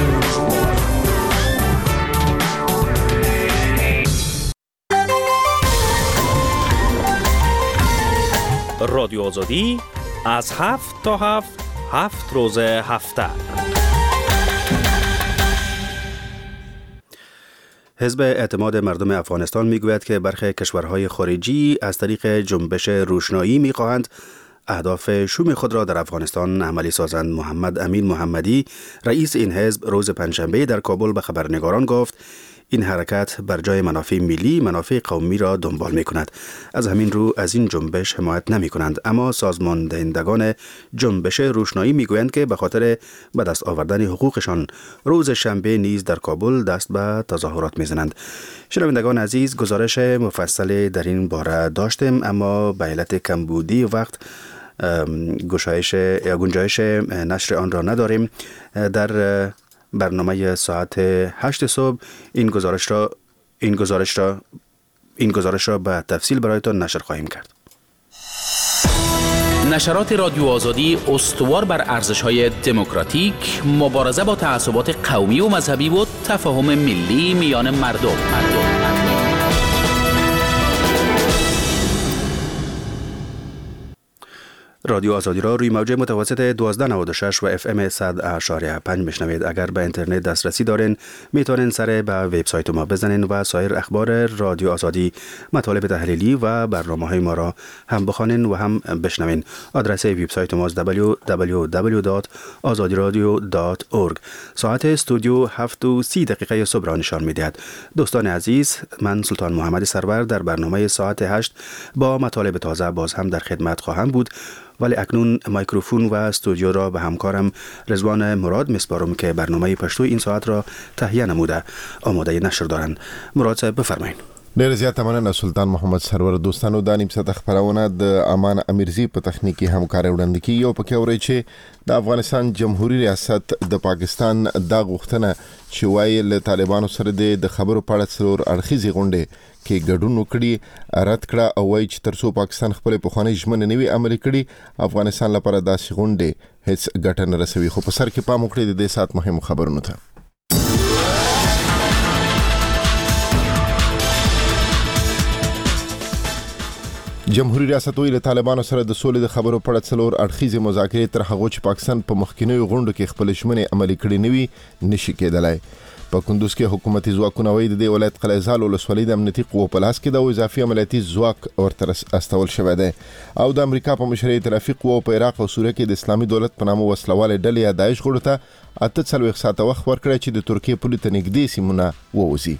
Speaker 5: رادیو آزادی از 7 تا 7 روز هفته.
Speaker 1: حزب اعتماد مردم افغانستان میگوید که برخی کشورهای خارجی از طریق جنبش روشنایی میخواهند اهداف شوم خود را در افغانستان عملی سازند. محمد امین محمدی رئیس این حزب روز پنجشنبه در کابل به خبرنگاران گفت این حرکت بر جای منافع ملی منافع قومی را دنبال می کند. از همین رو از این جنبش حمایت نمی کنند، اما سازمان دهندگان جنبش روشنایی می گویند که به خاطر به دست آوردن حقوقشان روز شنبه نیز در کابل دست به تظاهرات می زنند. شنوندگان عزیز، گزارش مفصل در این باره داشتیم اما به علت کمبودی وقت گنجایش نشر آن را نداریم. در برنامه ساعت 8 صبح این گزارش را به تفصیل برایتان نشر خواهیم کرد.
Speaker 12: نشرات رادیو آزادی استوار بر ارزش‌های دموکراتیک، مبارزه با تعصبات قومی و مذهبی و تفاهم ملی میان مردم.
Speaker 1: رادیو آزادی را روی موج متوسط 1296 و FM 100.5 میشنوید. اگر به اینترنت دسترسی دارین میتونین سر به وبسایت ما بزنین و سایر اخبار رادیو آزادی، مطالب تحلیلی و برنامه‌های ما را هم بخوانین و هم بشنوین. آدرس وبسایت ما www.azadiradio.org. ساعت استودیو 7:30 صبح را نشان می‌دهد. دوستان عزیز، من سلطان محمد سرور در برنامه ساعت 8 با مطالب تازه باز هم در خدمت خواهم بود، ولی اکنون میکروفون و استودیو را به همکارم رضوان مراد میسپارم که برنامه پشتو این ساعت را تهیه نموده آماده نشر دارند. مراد صاحب بفرمایید.
Speaker 13: ډیر زیات مننه سلطان محمد سرور. دوستانو، د نیم ساعت خبرونه د امان امیرزی په تخنیکی همکاري وړاندې کی یو پکې اوري چې د افغانستان جمهوریت ریاست د پاکستان د غوښتنه چې وایي له طالبانو سره د خبرو په اړه څلور اړخیزې غونډې کې ګډون وکړي رد کړه او وایي چې ترڅو پاکستان خپل پخوانی ژمنې نوي عملي کړي افغانستان لپاره داسې غونډې هیڅ ګټه نه رسوي. خو په سر کې پام وکړئ د دې سات مهمو خبرونو ته. جمهوریت ریاست ویل طالبانو سره د سولې د خبرو په اړه څلور اړخیزې مذاکرې تر هغه چې پاکستان په مخکینیو غونډو کې خپل ژمنې عملي کړې نه وي نشي کېدلای. په کندوز کې حکومتي ځواکونه وایي د ولایت قلعهزال ولسوالۍ د امنیتي قوو په لاس کې د اضافي عملیاتي ځواک ورته استول شوی دی او د امریکا په مشرۍ ائتلافي قوو په عراق او سوریه کې د اسلامي دولت په نامه وسلواله ډلې یا داعش غړو ته 48 ساعته وخت ورکړی چې د ترکیې پولې ته نږدې سیمونه ووځي.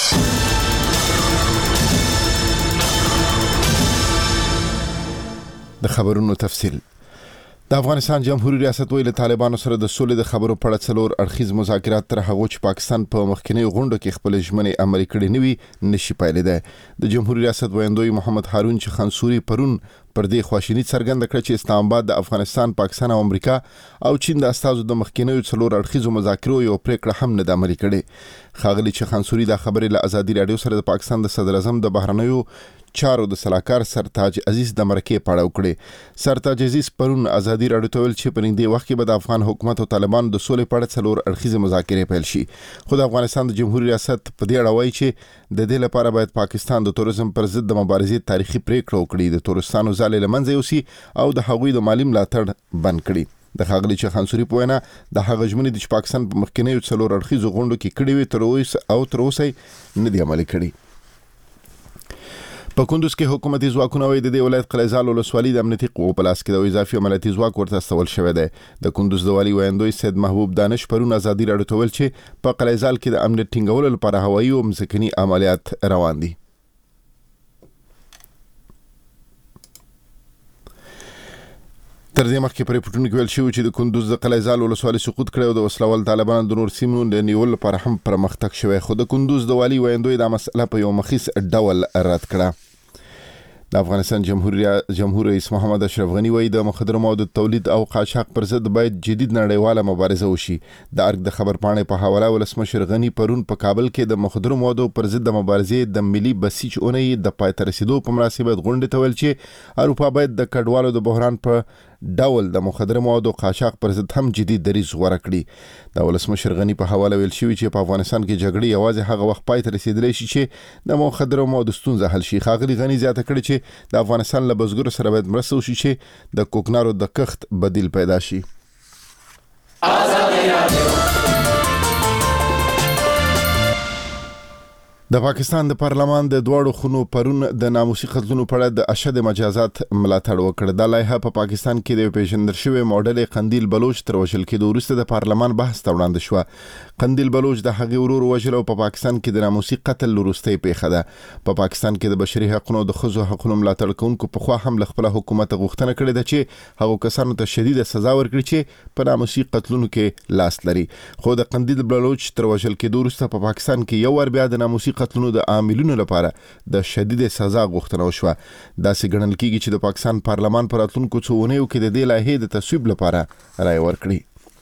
Speaker 13: د خبرونو تفصیل. د افغانستان جمهوریت ریاست ویل طالبانو سره د سولې د خبرو په اړه څلور اړخیز مذاکرات تر هغه چې پاکستان په مخکینی غونډو کې خپل ژمنې عملي کړې نه وي نشي پایلیدای. د جمهوریت ریاست ویاندوی محمد هارون چې خنصوري پرون پر دې خواشینی څرګنده کړه چې اسلام آباد د افغانستان، پاکستان او امریکا او چین د استازو د مخکینیو څلور اړخیزو مذاکرو یو پریکړه هم نه د عملي کړې. ښاغلي چې خنصوري دا خبرې له ازادي رادیو سره د پاکستان د صدر اعظم د بهرنیو چارو د سلاکار سرتاج عزیز د مرکې پاړه وکړي. سرتاج عزیز پرون ازادي رادیو ته ویل چې په دې وخت کې به د افغان حکومت او طالبان د سولې په اړه څلور اړخیزې مذاکرې پیل شي. خو د افغانستان د جمهوریت ریاست په دې اړه وایي چې د دې لپاره باید پاکستان د تروریزم پر ضد د مبارزې تاریخي پریکړه وکړي، د تورستانو ځالې له منځه یوسي او د هغوی د مالی ملاتړ بند کړي. د ښاغلي چې خنصوري په وینا د هغه ژمنې چې پاکستان په مخکینیو څلور اړخیزو غونډو کې کړې وي تر اوسه نه دي عملي کړي. په کندوز کې حکومتي ځواکونه وایي د ولایت قلعهزال ولسوالۍ د امنیتي قوو په لاس کې د اضافي عملیاتي ځواک ورته استول شوی دی. د کندوز د والي ویاندوی سید محبوب دانش پرون ازادي رادیو ته ویل چې په قلعهزال کې د امنیت ټینګولو لپاره هوایي او ځمکني عملیات روان دي. تر دې مخکې پر پټونو کې ویل شوی چې د کندوز د قلعهزال ولسوالۍ سقوط کړی او د وسلوال طالبانو د نور سیمونو د نیولو لپاره هم پرمختګ شوی، خو د کندوز د والي ویاندوی دا مسله په یو مخیس ډول رد کړه. د افغانستان جمهور رئیس محمد اشرف غنی وایي د مخدره موادو تولید او قاچاق پر ضد باید جدید نړیواله مبارزه وشي. د ارګ د خبرپاڼې په حواله ولسمشر غنی پرون په کابل کې د مخدره موادو پر ضد د مبارزې د ملي بسیج اونۍ د پای ته رسیدو په مناسبت غونډې ته ویل چې اروپا باید د کډوالو د بحران په ډول د مخدره موادو قاچاق پر ضد هم جدي دریځ غوره کړي. د ولسمشر غنی په حواله ویل شوی چې په افغانستان کې جګړې یوازې هغه وخت پای ته رسیدلی شي چې د مخدره موادو ستونزه حل شي. ښاغلي غنی زیاته کړې چې د افغانستان له بزګرو سره باید مرسته وشي چې د کوکنارو د کښت بدیل پیدا شي. د پاکستان د پارلمان د دوړو خونو پرون د ناموسي قتلونو په اړه د اشد مجازات ملاتړ وکړ. د لایحه په پاکستان کې د پیژندل شوی ماډل قندیل بلوچ تر وژل کېدو وروسته د پارلمان بحث ته وړاندې شو. قندیل بلوچ د هغې ورور وژل او په پاکستان کې د ناموسي قتل وروستۍ پیښه ده. په پاکستان کې د بشري حقوقو د ښځو حقوقو ملاتړ کوونکو پخوا هم له خپل حکومت غوښتنه کړې ده چې هغو کسانو ته شدیده سزا ورکړي چې په ناموسي قتلونو کې لاس لري. خو د قندیل بلوچ تر وژل کېدو وروسته په پاکستان کې یو ور بیا د ناموسي قتلونو د عاملونو لپاره د شدید سزا غوښتنه وشوه. داسې ګڼل کېږي چې د پاکستان پارلمان پر راتلونکو څو اونیو کې د دې لایحې د تصویب لپاره رایه ورکړي.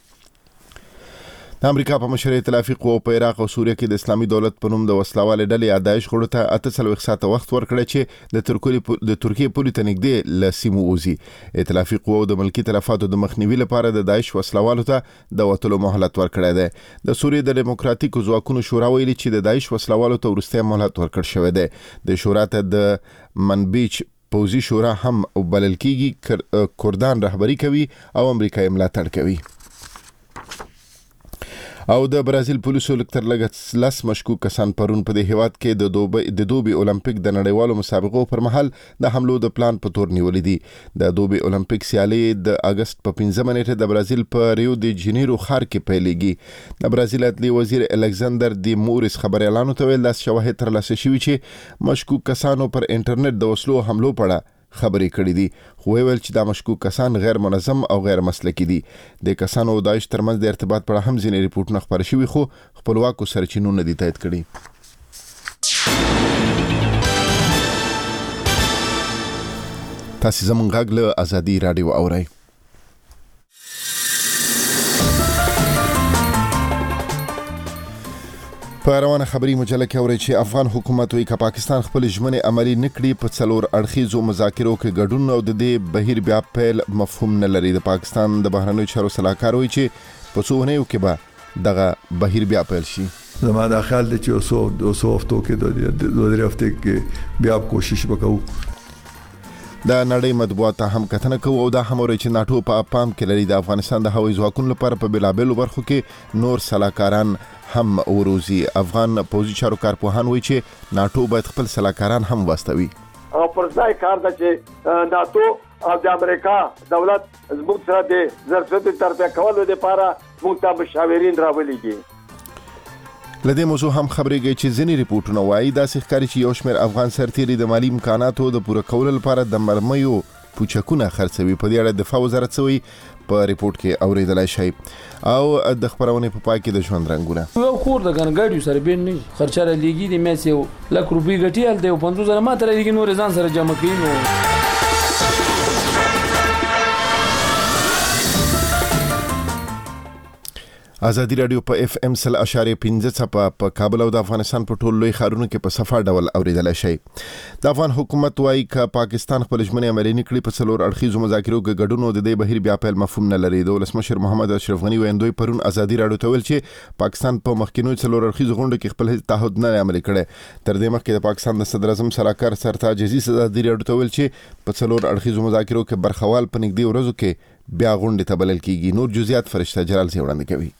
Speaker 13: د امریکا په مشرۍ ائتلافي قوو په عراق او سوریه کې د اسلامي دولت په نوم د وسلوالې ډلې یا داعش غړو ته 48 ساعته وخت ورکړی چې د ترکیې پولې ته نږدې له سیمو وځي. ائتلافي قوو د ملکي تلفاتو د مخنیوي لپاره د داعش وسلوالو ته د وتلو مهلت ورکړی دی. د سوریې د ډیموکراتیکو ځواکونو شورا ویلي چې د داعش وسلوالو ته وروستی مهلت ورکړ شوی دی. د شورا ته د منبیچ پوځي شورا هم بلل کیږي کردان رهبری کوي او امریکا یې ملاتړ کوي. او د برازیل پولیسو لکتر لګ 10 مشکوک کسان پرون په دې هیواد کې د دوبي اولمپیک د نړیوالو مسابقو پر مهال د حملو د پلان په تور نیولې دي. د دوبي اولمپیک سیالي د اگست په 15 نیټه د برازیل په ریو دی جنیرو ښار کې پیلېږي. د برازیل عدلي وزیر الکساندر دی مورس خبر اعلان وکړ چې شواهد ترلاسه شوي چې مشکوک کسانو پر انټرنیټ د وسلو حملو په اړه خبرې کړې دي. خو ویل چې دا مشکوک کسان غیر منظم او غیر مسلکي دي. د کسانو او داعش ترمنځ د ارتباط پر هم ځینې ریپورتونه خبر شوي خو خپلواکو سرچینو نه دي تایید کړي. تاسو زموږ غږ له ازادي رادیو اورئ. په روانه خبري مجله کې اوري چې افغان حکومت وایي چې پاکستان خپل ژمنې عملي نکړي په څلور اړخیزو مذاکرو کې ګډون او د دې بهیر بیا پیل مفهوم نه لري. د پاکستان د بهرنیو چارو سلاکار وایي چې په څو ونیو کې به دغه بهیر بیا پیل شي.
Speaker 14: زما دا خیال دی چې 200 هفتو کې 2 هفته کې بیا کوشش وکړو.
Speaker 13: د نړۍ مطبوعات هم کتنه کوي او دا هم ورې چې ناتو په پام کې لري د افغانستان د هوایي ځواکونو لپاره په بلابلو برخو کې نور سلاکاران هم وروزي. افغان پوځي چارو کارپوهان وایي چې ناتو باید خپل سلاکاران هم واستوي.
Speaker 15: او پرځای کار د چې ناتو او د امریکا دولت زموږ سره د ضرورت ترتیب کولو لپاره موږ ته مشاورین راولېږي.
Speaker 13: لدې موضوع هم خبرېږي چې ځینې ریپورتونه وایي داسې ښکاري چې یو شمېر افغان سرتیري د مالي امکاناتو د پوره کولو لپاره د مرمیو پوچکونه خرڅوي. په دې اړه دفاع وزارت څه وایي په ریپورت کې اوریدلای شئ. او د خبرونې په پای کې د ژوند رنګونه.
Speaker 16: یو خور د ګنګاډیو سره بین نه خرچره لګي د مېس یو لک روپی ګټي ال دی 50000 ماته لګي نور ځان سره جمع کړي.
Speaker 13: ازادي رادیو په اف ام 100.15 په کابل او د افغانستان په ټولو لوی ښارونو کې په صفه ډول اوریدلای شئ. د افغان حکومت وايي چې پاکستان خپل ژمنې عملي نکړي په څلور اړخیزو مذاکرو کې ګډون او د دې بهیر بیا پیل مفهوم نه لري. د ولسمشر محمد اشرف غنی ویندوی پرون ازادي رادیو ته ویل چې پاکستان په مخکینو څلور اړخیزو غونډو کې خپل تعهد نه عملي کړي. تر دې مخکې د پاکستان د صدر اعظم سلاکار سرتاج عزیز ازادي رادیو ته ویل چې په څلور اړخیزو مذاکرو کې برخوال په نږدې ورځو کې بیا غونډې ته بلل کیږي. نور جزئیات فرشته جلال سي وړاندې کوي.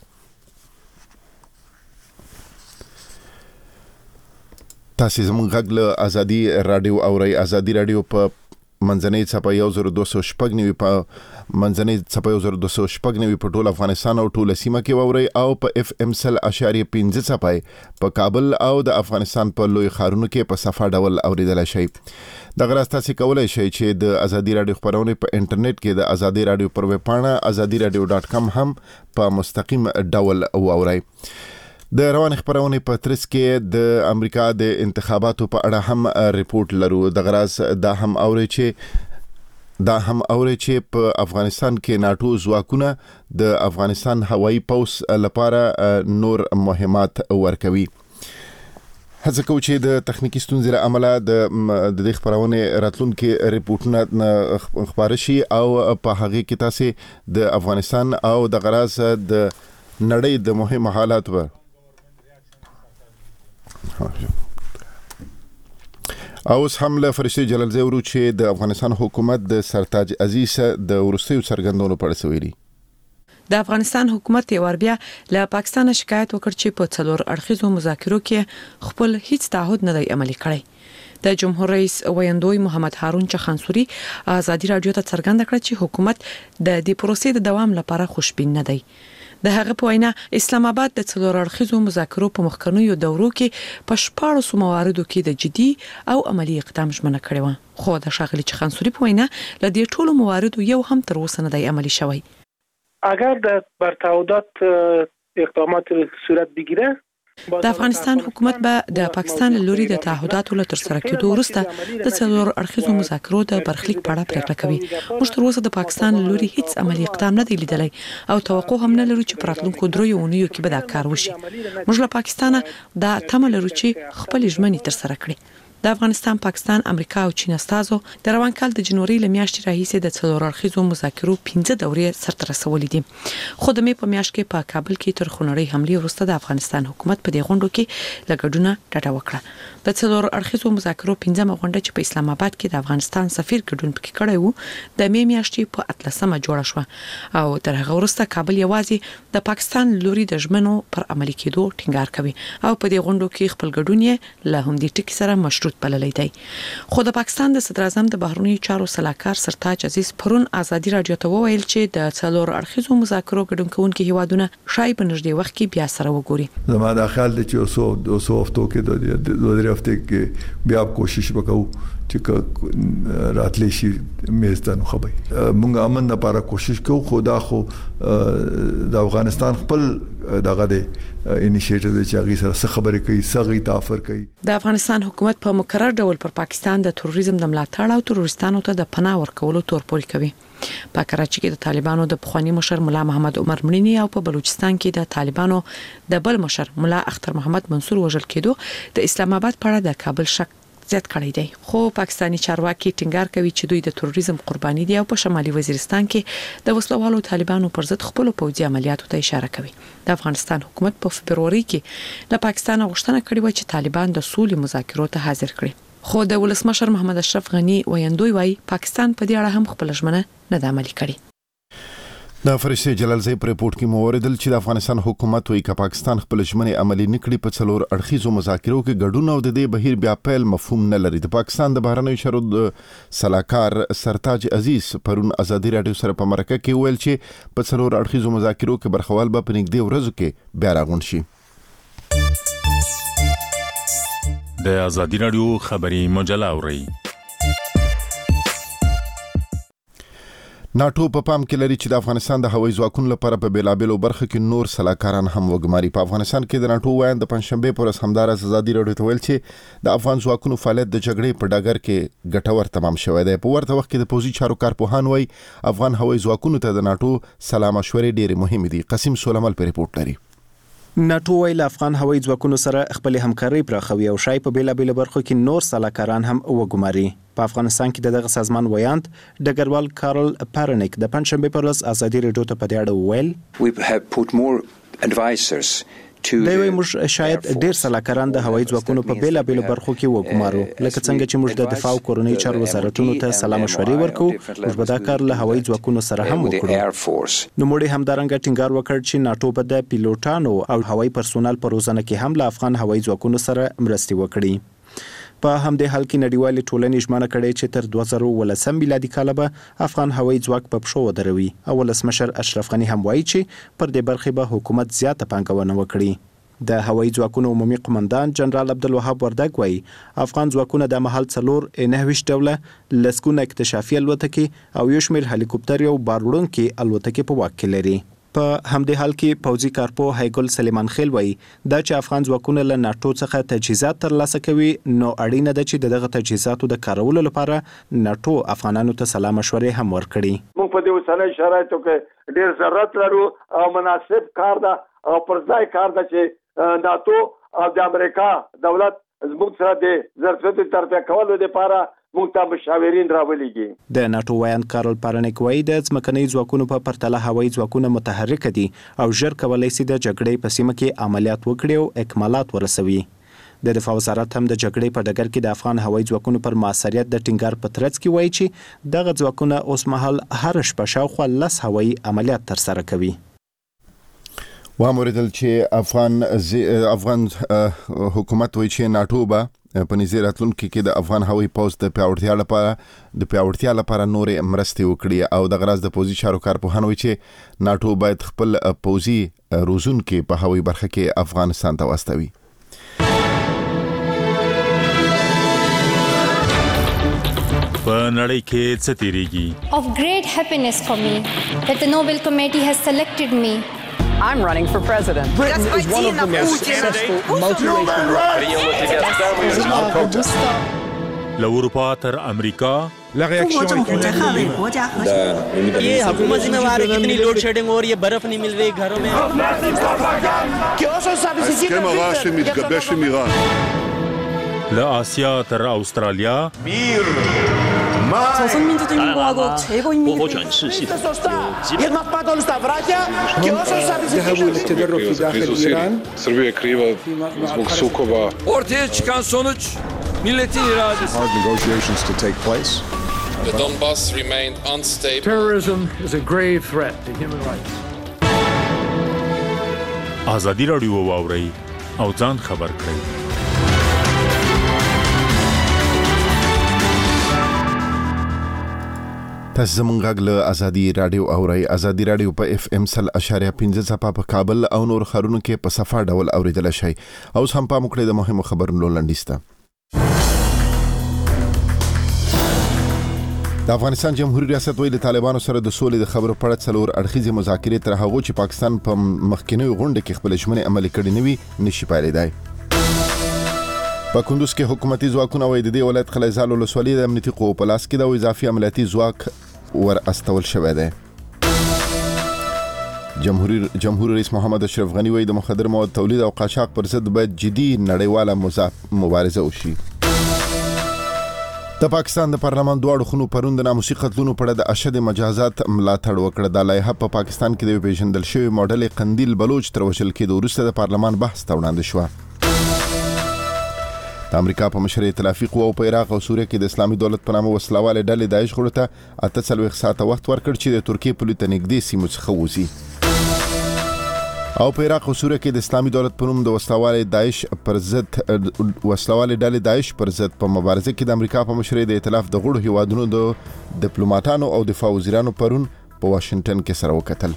Speaker 13: تاسو زموږ غږ له ازادي رادیو اورئ. ازادي رادیو په منځنۍ څپه 1290 په منځنۍ څپه 1290 په ټول افغانستان او ټول سیمه کې اورئ او په اف ام 100.15 څپه په کابل او د افغانستان په لوی ښارونو کې په صفه ډول اوریدلای شئ. دغه راز تاسو کولای شئ چې د ازادي رادیو خبرونه په انټرنیټ کې د ازادي رادیو پر ویب پاڼه azadiradio.com هم په مستقیم ډول واورئ. د روان خبرونه په ترڅ کې د امریکا د انتخاباتو په اړه هم ریپورت لرو. د غراز دا هم اوري چې په افغانستان کې ناتو ځواکونه د افغانستان هوایي پوس لپاره نور مهمات ورکوي. هڅه کوي چې د تخنیکی ستونزې له امله د دې خبرونه راتلونکي ریپورتونه خبر شي او په هغه کې تاسو د افغانستان او د غراز د نړۍ د مهمه حالات اوس هم له فرشته جلال زورو چې د افغانستان حکومت د سرتاج عزیز د ورستیو څرګندونو په اړه ویلي.
Speaker 17: د افغانستان حکومت یو بیا له پاکستان شکایت وکړ چې په څلور اړخیزو مذاکرو کې خپل هیڅ تعهد نه دی عملي کړی. د جمهور رئیس ویندوی محمد هارون چخانسوري ازادي رادیو ته څرګنده کړه چې حکومت د دې پروسې د دوام لپاره خوشبین نه دی. د هغه په وینا اسلام آباد د څلور اړخیزو مذاکرو په مخکنیو دورو کې په 14 مواردو کې د جدي او عملی اقدام ژمنه کړې و. خو د ښاغلي چخانسوري په وینا ل دې ټولو مواردو یو هم تر اوسه نه دی عملی شوی.
Speaker 6: اگر د برتعهدات اقدامات صورت بگیره
Speaker 17: د افغانستان حکومت به د پاکستان لوري د تعهداتو له ترسره کېدو وروسته د څلور اړخیزو مذاکرو د برخلیک په اړه پریکړه کوي. موږ تر اوسه د پاکستان لوري هیڅ عملی اقدام نه دی لیدلی او توقع هم نه لرو چې په راتلونکو 3 اونیو کې به دا کار وشي. موږ له پاکستانه دا تمه لرو چې خپل ژمنې ترسره کړي. د افغانستان، پاکستان، امریکا او چین استازو د روان کال د جنوري ل میاشتې راهیسې د څلور اړخیزو مذاکرو 15 دورې سرته رسولې دي. خو د مې په میاشت کې په کابل کې تر خونړۍ حملې وروسته د افغانستان حکومت په دې غونډو کې لګډونه ډډه وکړه. د څلور اړخیزو مذاکرو 15مه غونډه چې په اسلام آباد کې د افغانستان سفیر ګډون پکې کړی وو د مې میاشتې په 13مه جوړه شو او تر هغه وروسته کابل یوازې د پاکستان لوري د ژمنو پر عملي کېدو ټینګار کوي او په دې غونډو کې خپل ګډون یې له همدې ټکي سره مشروط بللی دی. خو د پاکستان د صدر اعظم د بهرنیو چارو سلاکار سرتاج عزیز پرون ازادي رادیو ته وویل چې د څلور اړخیزو مذاکرو ګډون کوونکي هیوادونه شاید په نږدې وخت کې بیا سره وګوري.
Speaker 14: زما د خیال دی چې 200 هفتو کې د 2 هفته کې بیا کوشش وکړو چې راتلی شي میزدن خو به مونږ امن لپاره کوشش کوو. خدا خو د افغانستان خپل دغه د انیشیټیو چې هغه سره خبرې کوي سغي تافر کوي.
Speaker 17: د افغانستان حکومت په مکرر ډول پر پاکستان د تروریزم د ملاتړ او تروریستانو ته د پناه ورکولو تورپوري کوي. په کراچي کې د طالبانو د پخوانی مشر مولا محمد عمر مړینی او په بلوچستان کې د طالبانو د بل مشر مولا اختر محمد منصور وژل کېدو د اسلام آباد په اړه د کابل شک زیات کړی دی. خو پاکستانی چارواکي ټینګار کوي چې دوی د تروریزم قرباني دي او په شمالي وزیرستان کې د وسلوالو طالبانو پر ضد خپل پوځي عملیاتو ته اشاره کوي. د افغانستان حکومت په فبروري کې له پاکستان غوښتنه کړې و چې طالبان د سولې مذاکرو ته حاضر کړي. خو د ولسمشر محمد اشرف غنی ویندوی وايي پاکستان په دې اړه هم خپل ژمنه نه د عملي کړي.
Speaker 13: د فرشته جلالزی پر رپورت کې موردل چې د افغانستان حکومت وایي چې پاکستان خپل ژمنې عملي نکړي په څلور اړخیزو مذاکرو کې ګډون او د دې بهیر بیا پیل مفهوم نه لري. د پاکستان د بهرنیو چارو سلاکار سرتاج عزیز پرون ازادي رادیو سره په مرکه کې ویل چې په څلور اړخیزو مذاکرو کې برخوال به په نږدې ورځو کې بیا راغونډ شي.
Speaker 18: د ازادي رادیو خبري مجله اوري.
Speaker 13: ناتو په پام کې لري چې د افغانستان د هوایي ځواکونو لپاره په بیلابېلو برخو کې نور سلاکاران هم وګماري. په افغانستان کې د ناتو وایي د پنځشنبه پر ورځ همدارس ازادي رادیو ته ویل چې د افغان ځواکونو فعالیت د جګړې په ډګر کې ګټور تمام شوی دی. په ورته وخت کې د پوځي چارو کارپوهان وایي افغان هوایي ځواکونو ته د ناتو سلا مشورې ډېرې مهمې دي. قاسم سولمل په ریپورت لري.
Speaker 19: ناتو ویل افغان هوایي ځواکونو سره خپل همکاري پراخوي او شای په بیلابېلو برخو کې نور سلاکاران هم وګماري. په افغانستان کې دغه سازمان ویاند ډګروال کارل پارنیک د پنځشنبه پر ورځ ازادي رادیو ته په دې اړه ویل
Speaker 20: we have put more advisors
Speaker 19: دوی موږ شاید ډیر سلاکاران د هوایي ځواکونو په بیلابېلو برخو کې وګمارو لکه څنګه چې موږ د دفاع او کورنۍ چارو وزارتونو ته سلا مشورې ورکو. موږ به دا کار له هوایي ځواکونو سره هم وکړو. نو موږ همدارنګه ټینګار وکړ چې ناتو به د پیلوټانو او هوایي پرسونل په روزنه کې هم له افغان هوایي ځواکونو سره مرستې وکړي. په همدې حال کې نړیوالې ټولنې ژمنه کړې چې تر 2019 میلادي کال به افغان هوایي ځواک په پښو ودروي او ولسمشر اشرف غنی هم وایي چې پر دې برخه به حکومت زیاته پانګونه وکړي. د هوایي ځواکونو عمومي قومندان جنرال عبدالوهاب وردګ وایي افغان ځواکونه د مهال 4 ډوله لسګونه اکتشافي الوتکې او یو شمېر هلیکوپټر او بارولونکي الوتکې په واک کې لري. په همدې حال کې پوځي کارپو هیګل سلیمان خیل وایي دا چې افغان ځواکونه له ناتو څخه تجهیزات ترلاسه کوي نو اړینه ده چې دغه تجهیزاتو د کارولو لپاره ناتو افغانانو ته سلا مشورې هم ورکړي.
Speaker 15: موږ په دې اوسنۍ شرایطو کې ډېر ضرورت لرو او مناسب کار ده او پر ځای کار ده چې ناتو او د امریکا دولت زموږ سره د ظرفیتو ترتیب کولو لپاره موږ ته مشاورین راولېږي.
Speaker 19: د ناتو وایند کارل پارنیک وایي د ځمکني ځواکونو په پرتله هوایي ځواکونه متحرک دي او ژر کولی شي د جګړې په سیمه کې عملیات وکړي او اکمالات ورسوي. د دفاع وزارت هم د جګړې په ډګر کې د افغان هوایي ځواکونو پر موثریت د ټینګار په ترڅ کې وایي چې دغه ځواکونه اوس مهال هر شپه شاوخوا 10 هوایي عملیات ترسره کوي.
Speaker 13: واموردل چې افغان حکومت وایي چې ناتو به په نږدې راتلونکي کې د افغان هوایي پوځ د پیاوړتیا لپاره نورې مرستې وکړي او دغه راز د پوځي چارو کارپوهان وایي چې ناتو باید خپل پوځي روزونکي په هوایي برخه کې افغانستان ته واستوي.
Speaker 18: په نړۍ کې څه تیریږي؟
Speaker 21: Of great happiness for me that the Nobel Committee has selected me.
Speaker 22: I'm running for president. Britain is one of the most successful multiracial
Speaker 18: لأوروپا تر امریکا
Speaker 23: ये हुकूमत जिम्मेवार है कितनी load shedding हो रही है बर्फ नहीं मिल रही घरों में
Speaker 24: הסכם הרעש שמתגבש עם איראן
Speaker 18: له آسیا تر استرالیا
Speaker 2: Srbija je kriva zbog sukoba.
Speaker 3: Ortaya çıkan sonuç milletin iradesi.
Speaker 2: Hard negotiations to take place.
Speaker 8: The Donbass remained unstable.
Speaker 3: Terrorism is a grave threat to human rights.
Speaker 18: ازادي راډیو واورئ او ځان خبر کړئ.
Speaker 13: تاسو زموږ غږ له ازادي راډیو اورئ. ازادي راډیو په FM 100.5 صفحه په کابل او نور ښارونو کې په صفه ډول اوریدل شي. اوس هم پام وکړئ د مهمو خبرونو لنډیسته. د افغانستان جمهوریت ریاست ویلي طالبانو سره د سولې د خبرو په اړه څلور اړخیزې مذاکرې تر هغو چې پاکستان په مخکینیو غونډه کې خپل ژمنې عملي کړې نه وي نشي پایلیدای. په کندوز کې حکومتي ځواکونه وایي د دې ولایت خلیزال ولسوالۍ د امنیتي قوو په لاس کې د اضافي عملیاتي ځواک ور استول شوی دی. جمهور رئیس محمد اشرف غنی وایي د مخدر مواد تولید او قاچاق پر ضد باید جدي نړیواله مبارزه وشي. د پاکستان د پارلمان دواړو خونو پرون د ناموسي قتلونو په اړه د اشد مجازات ملاتړ وکړ. د لایحه په پاکستان کې د پیژندل شوی ماډل قندیل بلوچ تر وشل کېدو وروسته د پارلمان بحث ته وړاندې شو. د امریکا په مشر ائتلافي قواو په عراق او سوریه کې د اسلامي دولت په نامه وسلوالې ډلې داعش غړو ته 48 ساعته وخت ورکړ چې د ترکیې په لور ته نږدې سیمو څخه وځي. او په عراق او سوریه کې د اسلامي دولت په نوم د وسلوالې ډلې داعش پر ضد په مبارزه کې د امریکا په مشر د ائتلاف د غړو هیوادونو د ډیپلوماټانو او دفاع وزیرانو پرون په واشنگټن کې سره وکتل.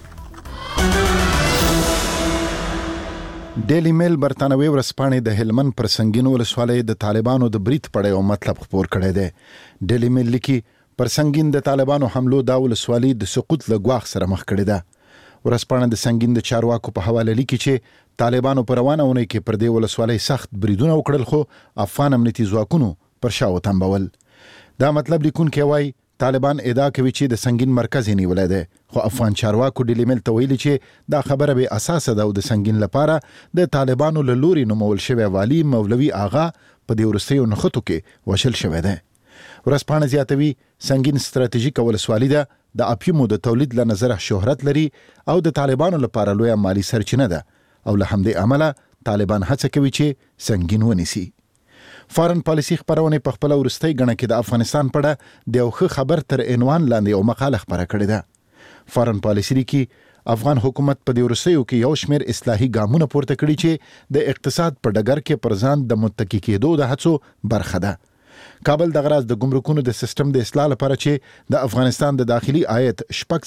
Speaker 13: ډیلی میل برتانوي ورځپاڼې د هلمند پر سنگین ولسوالۍ د طالبانو د برید په اړه مطلب خپور کړی دی. ډیلی میل لیکي پر سنگین د طالبانو حملو دا ولسوالۍ د سقوط له ګواښ سره مخ کړې ده. ورځپاڼه د سنگین د چارواکو په حواله لیکي چې طالبانو په روانه اونۍ کې پر دې ولسوالۍ سخت بریدونه وکړل خو افغان امنیتي ځواکونو پر شا وتمبول. دا مطلب لیکونکی وایي طالبان ادعا کوي چې د سنگین مرکز یې نیولی دی خو افغان چارواکو ډیلی میل ته ویلي چې دا خبره بې اساسه ده او د سنگین لپاره د طالبانو له لوري نومول شوی والي مولوي آغا په دې وروستیو نښتو کې وشل شوی دی. ورځپاڼه زیاتوي سنگین ستراتیژیکه ولسوالي ده، د اپیومو د تولید له نظره شهرت لري او د طالبانو لپاره لویه مالی سرچینه ده او له همدې امله طالبان هڅه کوي چې سنگین ونیسي. فارن پالیسي خبرونه په خپل ورستۍ غنه کې د افغانستان په اړه د یو ښه خبر تر عنوان لاندې یو مقاله خبره کړې ده. فارن پالیسي کې افغان حکومت په دې ورستیو کې یو شمېر اصلاحي ګامونه پورته کړي چې د اقتصاد په ډګر کې پر ځان د متکی کېدو د هڅو برخه ده. کابل د غراض د ګمرکونو د سیستم د اصلاح لپاره چې د افغانستان د داخلي عاید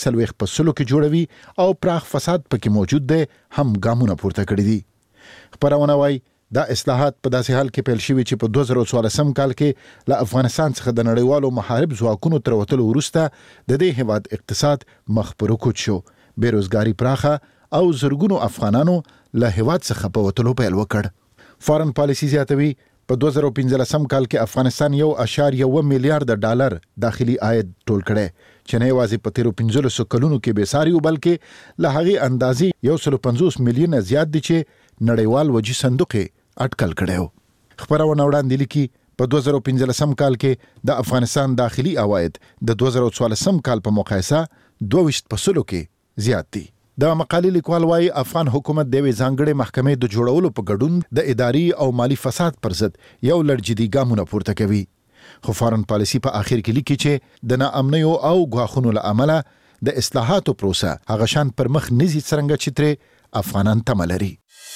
Speaker 13: 40% کې جوړوي او پراخ فساد پکې موجود دی هم ګامونه پورته کړي دي. خبرونه وايي دا اصلاحات په داسې حال کې پیل شوي چې په 2014 کال کې له افغانستان څخه د نړیوالو محارب ځواکونو تر وتلو وروسته د دې هیواد اقتصاد مخ پر رکود شو، بیروزګاری پراخه او زرګونو افغانانو له هیواد څخه په وتلو پیل وکړ. فارن پالیسي زیاتوي په 2015 کال کې افغانستان 1.1 میلیارډ ډالر داخلي عاید ټول کړي چې نه یوازې په 13 کلونو کې بېساري او بلکې له هغې اندازې 150 میلیونه زیات دي چې نړیوال وجې صندوق اټکل کړي. خبرونه وړاندې لیکي په 2015 کال کې د افغانستان داخلي عواید د 2014 کال په مقایسه 22% کې زیات دي. د مقالې لیکوال وايي افغان حکومت د یوې ځانګړې محکمې د جوړولو په ګډون د اداري او مالی فساد پر ضد یو لړ جدي ګامونه پورته کوي. خو فارن پالیسي په آخر کې لیکي چې د ناامنیو او ګواښونو له امله د اصلاحاتو پروسه هغه شان پر مخ نزي څرنګه چې ترې افغانان تمه لري.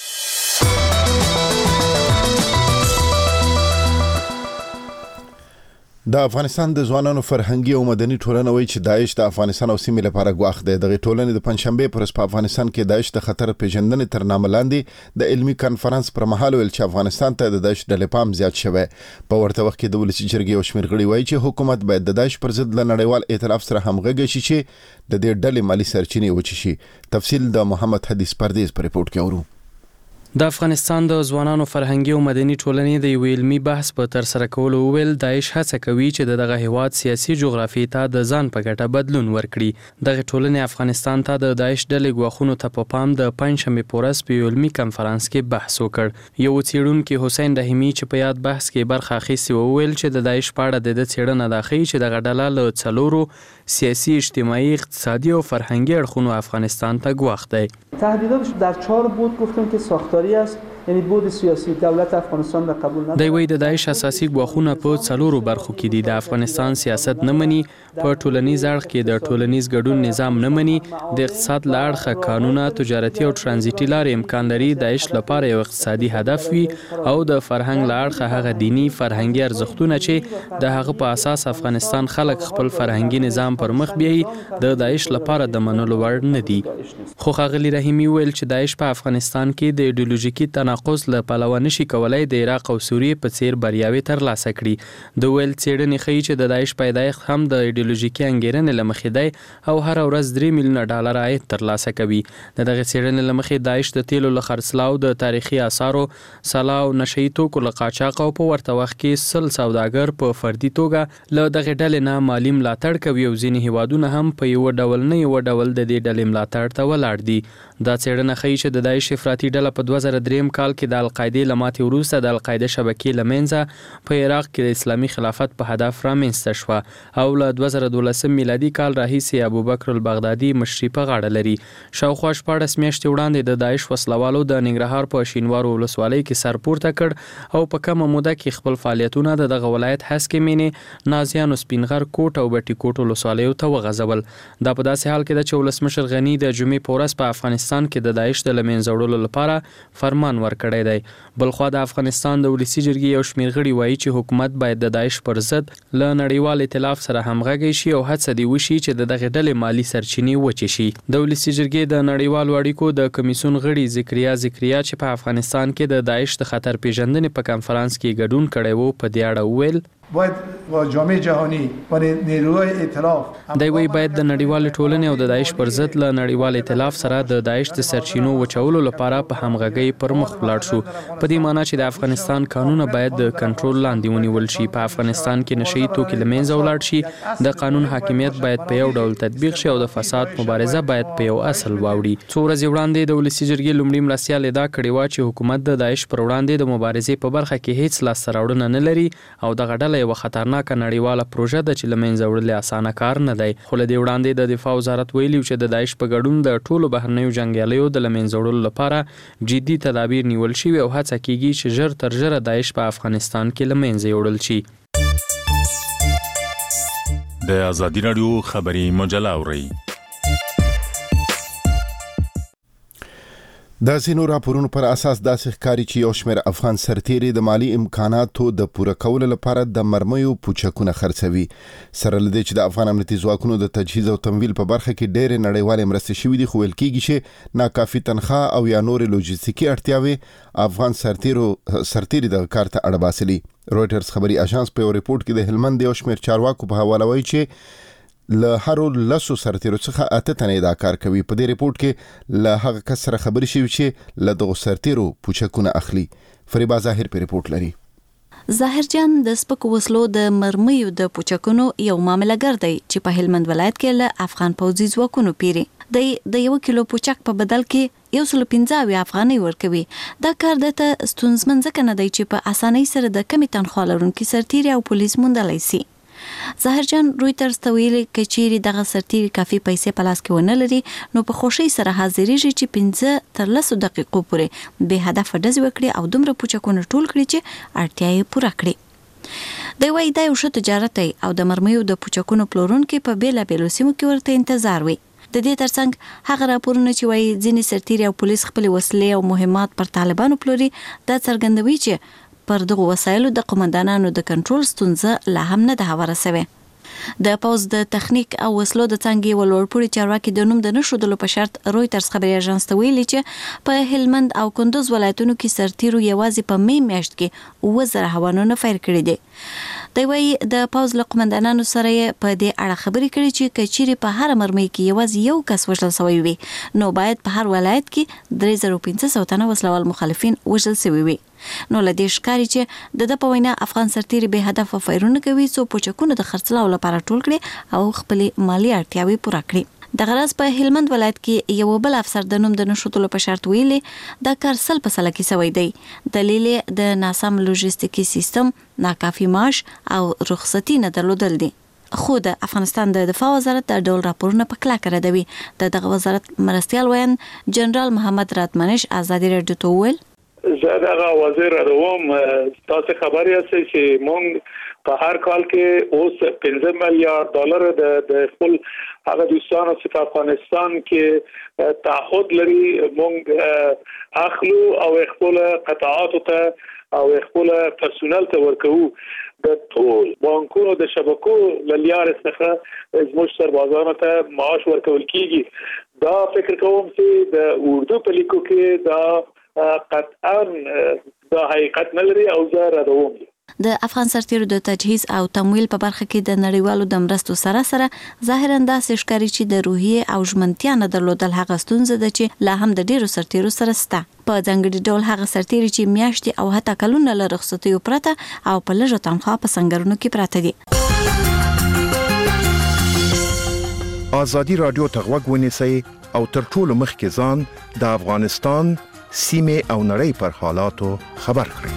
Speaker 13: د افغانستان د ځوانانو فرهنګي او مدني ټولنه وایي چې داعش د افغانستان او سیمې لپاره ګواښ دی. دغه ټولنې د پنځشنبه پر ورځ په افغانستان کې داعش د خطر پیژندنې تر نامه لاندې د علمي کانفرنس پر مهال ویل چې افغانستان ته د داعش ډلې پام زیات شوی. په ورته وخت کې د ولسي جرګې او شمېر غړي وایي چې حکومت باید د داعش پر ضد له نړیوال ائتلاف سره همغږي شي چې د دې ډلې مالی سرچینې وچشي. تفصیل د محمد حدیث پردیز په ریپورت کې اورو.
Speaker 4: د افغانستان د ځوانانو فرهنګي او مدني ټولنې د یو علمي بحث په تر سره کولو ویل داعش هڅه کوي چې دغه هیواد سیاسي جغرافیې ته د ځان په ګټه بدلون ورکړي. دغه ټولنې افغانستان ته د داعش ډلې ګواښونو ته په پام د پنځشنبې په ورځ په یو علمي کنفرانس کې بحث وکړ. یو څېړونکي حسین رحیمي چې په یاد بحث کې برخه اخیستې وویل چې د داعش په اړه د څېړنه دا ښیي چې دغه ډله له څلورو سیاسي، اجتماعي، اقتصادي او فرهنګي اړخونو افغانستان ته ګواښ دی.
Speaker 7: تهدیداتش در 4 بود گفتم که ساختاری است، یعنی بود سیاسی دولت افغانستان را قبول نداره.
Speaker 4: دوی د داعش اساسي ګواښونه په څلورو برخو کې دي. د افغانستان سیاست نه مني، په ټولنیز اړخ کې د ټولنیز ګډون نظام نه مني، د اقتصاد له اړخه قانونه، تجارتي او ترانزیتي لارې امکان لري داعش لپاره یو اقتصادي هدف وي، او د فرهنګ له اړخه هغه دینی فرهنګي ارزښتونه چې د هغه په اساس افغانستان خلک خپل فرهنګي نظام پر مخ بیایي د داعش لپاره د منلو وړ نه دي. خو ښاغلي رحیمي ویل چې داعش په افغانستان کې د ایډیولوژیکي تناقض له پلوه نشي کولای د عراق او سوریې په څیر بریاوې ترلاسه کړي. د ویل څېړنې ښیي چې د داعش پیدایښت هم د ایډیولوژیکي انګیرنې له مخې دی او هر ورځ 3 میلیونه ډالر عاید ترلاسه کوي. د دغه څېړنې له مخې داعش د تیلو له خرڅلاو، د تاریخي آثارو، سلا او نشهیي توکو له قاچاق او په ورته وخت کې 100 سوداګر په فردي توګه له دغه ډلې نه مالي ملاتړ کوي او ځینې هیوادونه هم په یو ډول نه یو ډول د دې ډلې ملاتړ ته ولاړ دي. دا څېړنه ښیي چې د داعش افراطي ډله په 2003 کال کې د القاعدې له ماتې وروسته د القاعده شبکې له منځه په عراق کې د اسلامي خلافت په هدف رامنځته شوه او له 2012 میلادي کال راهیسې ابوبکر البغدادي مشري په غاړه لري. شاوخوا 14 میاشتې وړاندې د داعش وسلوالو د ننګرهار په شینوارو ولسوالۍ کې سر پورته کړ او په کمه موده کې خپل فعالیتونه د دغه ولایت هسکې مینې، نازیانو، سپینغر کوټ او بټي کوټ ولسوالیو ته وغځول. دا په داسې حال کې ده چې ولسمشر غني د جمعې په ورځ په افغانستان کې د داعش د له منځه وړلو لپاره فرمان ورکړی دی. بلخوا د افغانستان د ولسي جرګې یو شمېر غړي وایي چې حکومت باید د داعش پر ضد له نړیوال ائتلاف سره همغږی شي او هڅه دې وشي چې د دغه ډلې مالي سرچینې وچې شي. د ولسي جرګې د نړیوالو اړیکو د کمیسیون غړي ذکریا چې په افغانستان کې د داعش د خطر پیژندنې په کنفرانس کې ګډون کړی وو په دې اړه وویل
Speaker 7: باید با جامعه جهانی و نیروهای ائتلاف
Speaker 4: دوی باید د نړیوال ټولنې او د داعش پر ضد له نړیوال ائتلاف سره د داعش د سرچینو وچولو لپاره په همغږۍ پر مخ ولاړ شو. په دې معنی چې د افغانستان قانون باید د کنټرول لاندې ونیول شي، په افغانستان کې نشهیي توکي له منځه ولاړ شي، د قانون حاکمیت باید په یو ډول تطبیق شي او د فساد مبارزه باید په یو اصل واوړي. څو ورځې وړاندې د ولسي جرګې لومړي مرستیال ادعا کړې وه چې حکومت د داعش پر وړاندې د مبارزې په برخه کې هیڅ لاسته راوړنه نه لري او دغه ډله یوه خطرناکه نړیواله پروژه ده چې له منځه وړل اسانه کار نه دی. خو له دې وړاندې د دفاع وزارت ویلي چې د داعش په ګډون د ټولو بهرنیو جنګیالیو د له منځه وړلو لپاره جدي تدابیر نیول شوي او هڅه کیږي چې ژر تر ژره داعش په افغانستان کې له منځه وړل شي.
Speaker 18: د ازادي راډیو خبري مجله اورئ.
Speaker 13: د ځینو راپورونو پر اساس داسې ښکاري چې یو شمېر افغان سرتیري د مالی امکاناتو د پوره کولو لپاره د مرمیو پوچکونه خرڅوي. سره له دې چې د افغان امنیتي ځواکونو د تجهیز او تمویل په برخه کې ډېرې نړیوالې مرستې شوي دي، خو ویل کېږي چې ناکافي تنخواه او یا نورې لوجستیکي اړتیاوې افغان سرتیري دغه کار ته اړ باسلي. رویټرز خبري اژانس په یو ریپورټ کې د هلمند یو شمېر چارواکو په حواله وایي چې له هرو 10 سرتیرو څخه 8 تنې دا کار کوي. په دې ریپورټ کې له هغه کس سره خبرې شوي چې له دغو سرتیرو پوچکونه اخلي. فریبا ظاهر په ریپورټ لري.
Speaker 9: ظاهر جان د سپکو وسلو د مرمیو د پوچکونو یو معاملهګر دی چې په هلمند ولایت کې له افغان پوځي ځواکونو پیري. د 1 کیلو پوچک په بدل کې 115 افغانۍ ورکوي. دا کار دته ستونزمن ځکه نه دی چې په اسانۍ سره د کمی تنخواه لرونکي سرتیري او پولیس موندلی سي. ظاهر جان رویټرز ته ویلي که چیرې دغه سرتیري کافي پیسې په لاس کې ونه لري نو په خوښۍ سره حاضرېږي چې 5 تر 10 دقیقو پورې بې هدفه ډزې وکړي او دومره پوچکونه ټول کړي چې اړتیا یې پوره کړي. دی وایي دا یو ښه تجارت دی او د مرمیو د پوچکونو پلورونکي په بېلابېلو سیمو کې ورته انتظار وي. د دې ترڅنګ هغه راپورونه چې وایي ځینې سرتیري او پولیس خپلې وسلې او مهمات پر طالبانو پلوري دا څرګندوي چې پر دغه وسایلو د قومندانانو د کنټرول ستونزه لا هم نه ده هواره سوې. د پوز د تخنیک او وسلو د څنګه ولورپوري چارواکي د نوم د نشودلو په شرط رویټرز خبري اژانس ته ویلي چې په هلمند او کندوز ولایتونو کې سرتیرو یوازې په می میاشت کې 2000 هوانونه فایر کړي دي. دوی وایي د پوز له قومندانانو سره په دې اړه خبرې کړې چې کچيري په هر مرمۍ کې یوازې یو کس وژل شوی وي نو باید په هر ولایت کې 3500 تنه وسلوال مخالفین وژل شوي وي. نو لدې ښکاري چې د په وینا افغان سرتیري به هدف فایرونه کوي څو پوچکونه د خرڅلاو لپاره ټول کړي او خپل مالی اړتیاوي پوره کړي. د غرض په هلمند ولایت کې یو بل افسر د نوم د نشوتلو په شرط ویلې د کار سل په سل کې سوی دی. دلیل د ناسم لوجستیکي سیستم، ناکافي معاش او رخصتي نه درلودل دي. خو د افغانستان د دفاع وزارت د ډول راپورونه په کلکه ردوي. دغه وزارت مرستيال وین جنرال محمد راتمنش ازادي رادیو ته ویل
Speaker 6: زه دغه وزیر روم تاسو خبري هستئ چې مونږ په هر کال کې اوس 15 میلیارډ ډالر د خپل هغه دوستانو چې په افغانستان کې تعهد لري مونږ اخلو او خپل قطاعات ته او خپل پرسونل ته ورکو. د ټول بانکونو د شبکو للیار څخه زموږ سربازانو ته معاش ورکول کیږي. دا فکر کوم چې د اردو په لیکو کې دا قطعا دا حقیقت نه لري او زه ردوم.
Speaker 9: د افغان سرتیرو د تجهیز او تمویل په برخه کې د نړیوالو د مرستو سره ظاهرا داسې ښکاري چې د روحیه او ژمنتیا نه درلودل هغه ستونزه ده چې لا هم د ډیرو سرتیرو سره شته. په ځانګړي ډول هغه سرتیري چې میاشتې او حتی کلونه له رخصتیو پرته او په لږه تنخوا په سنگرونو کې پراته دي.
Speaker 5: آزادي رادیو ته غوږ ونیسئ او تر ټولو مخکې ځان د افغانستان سیمه او نړۍ پر حالاتو خبر کړئ.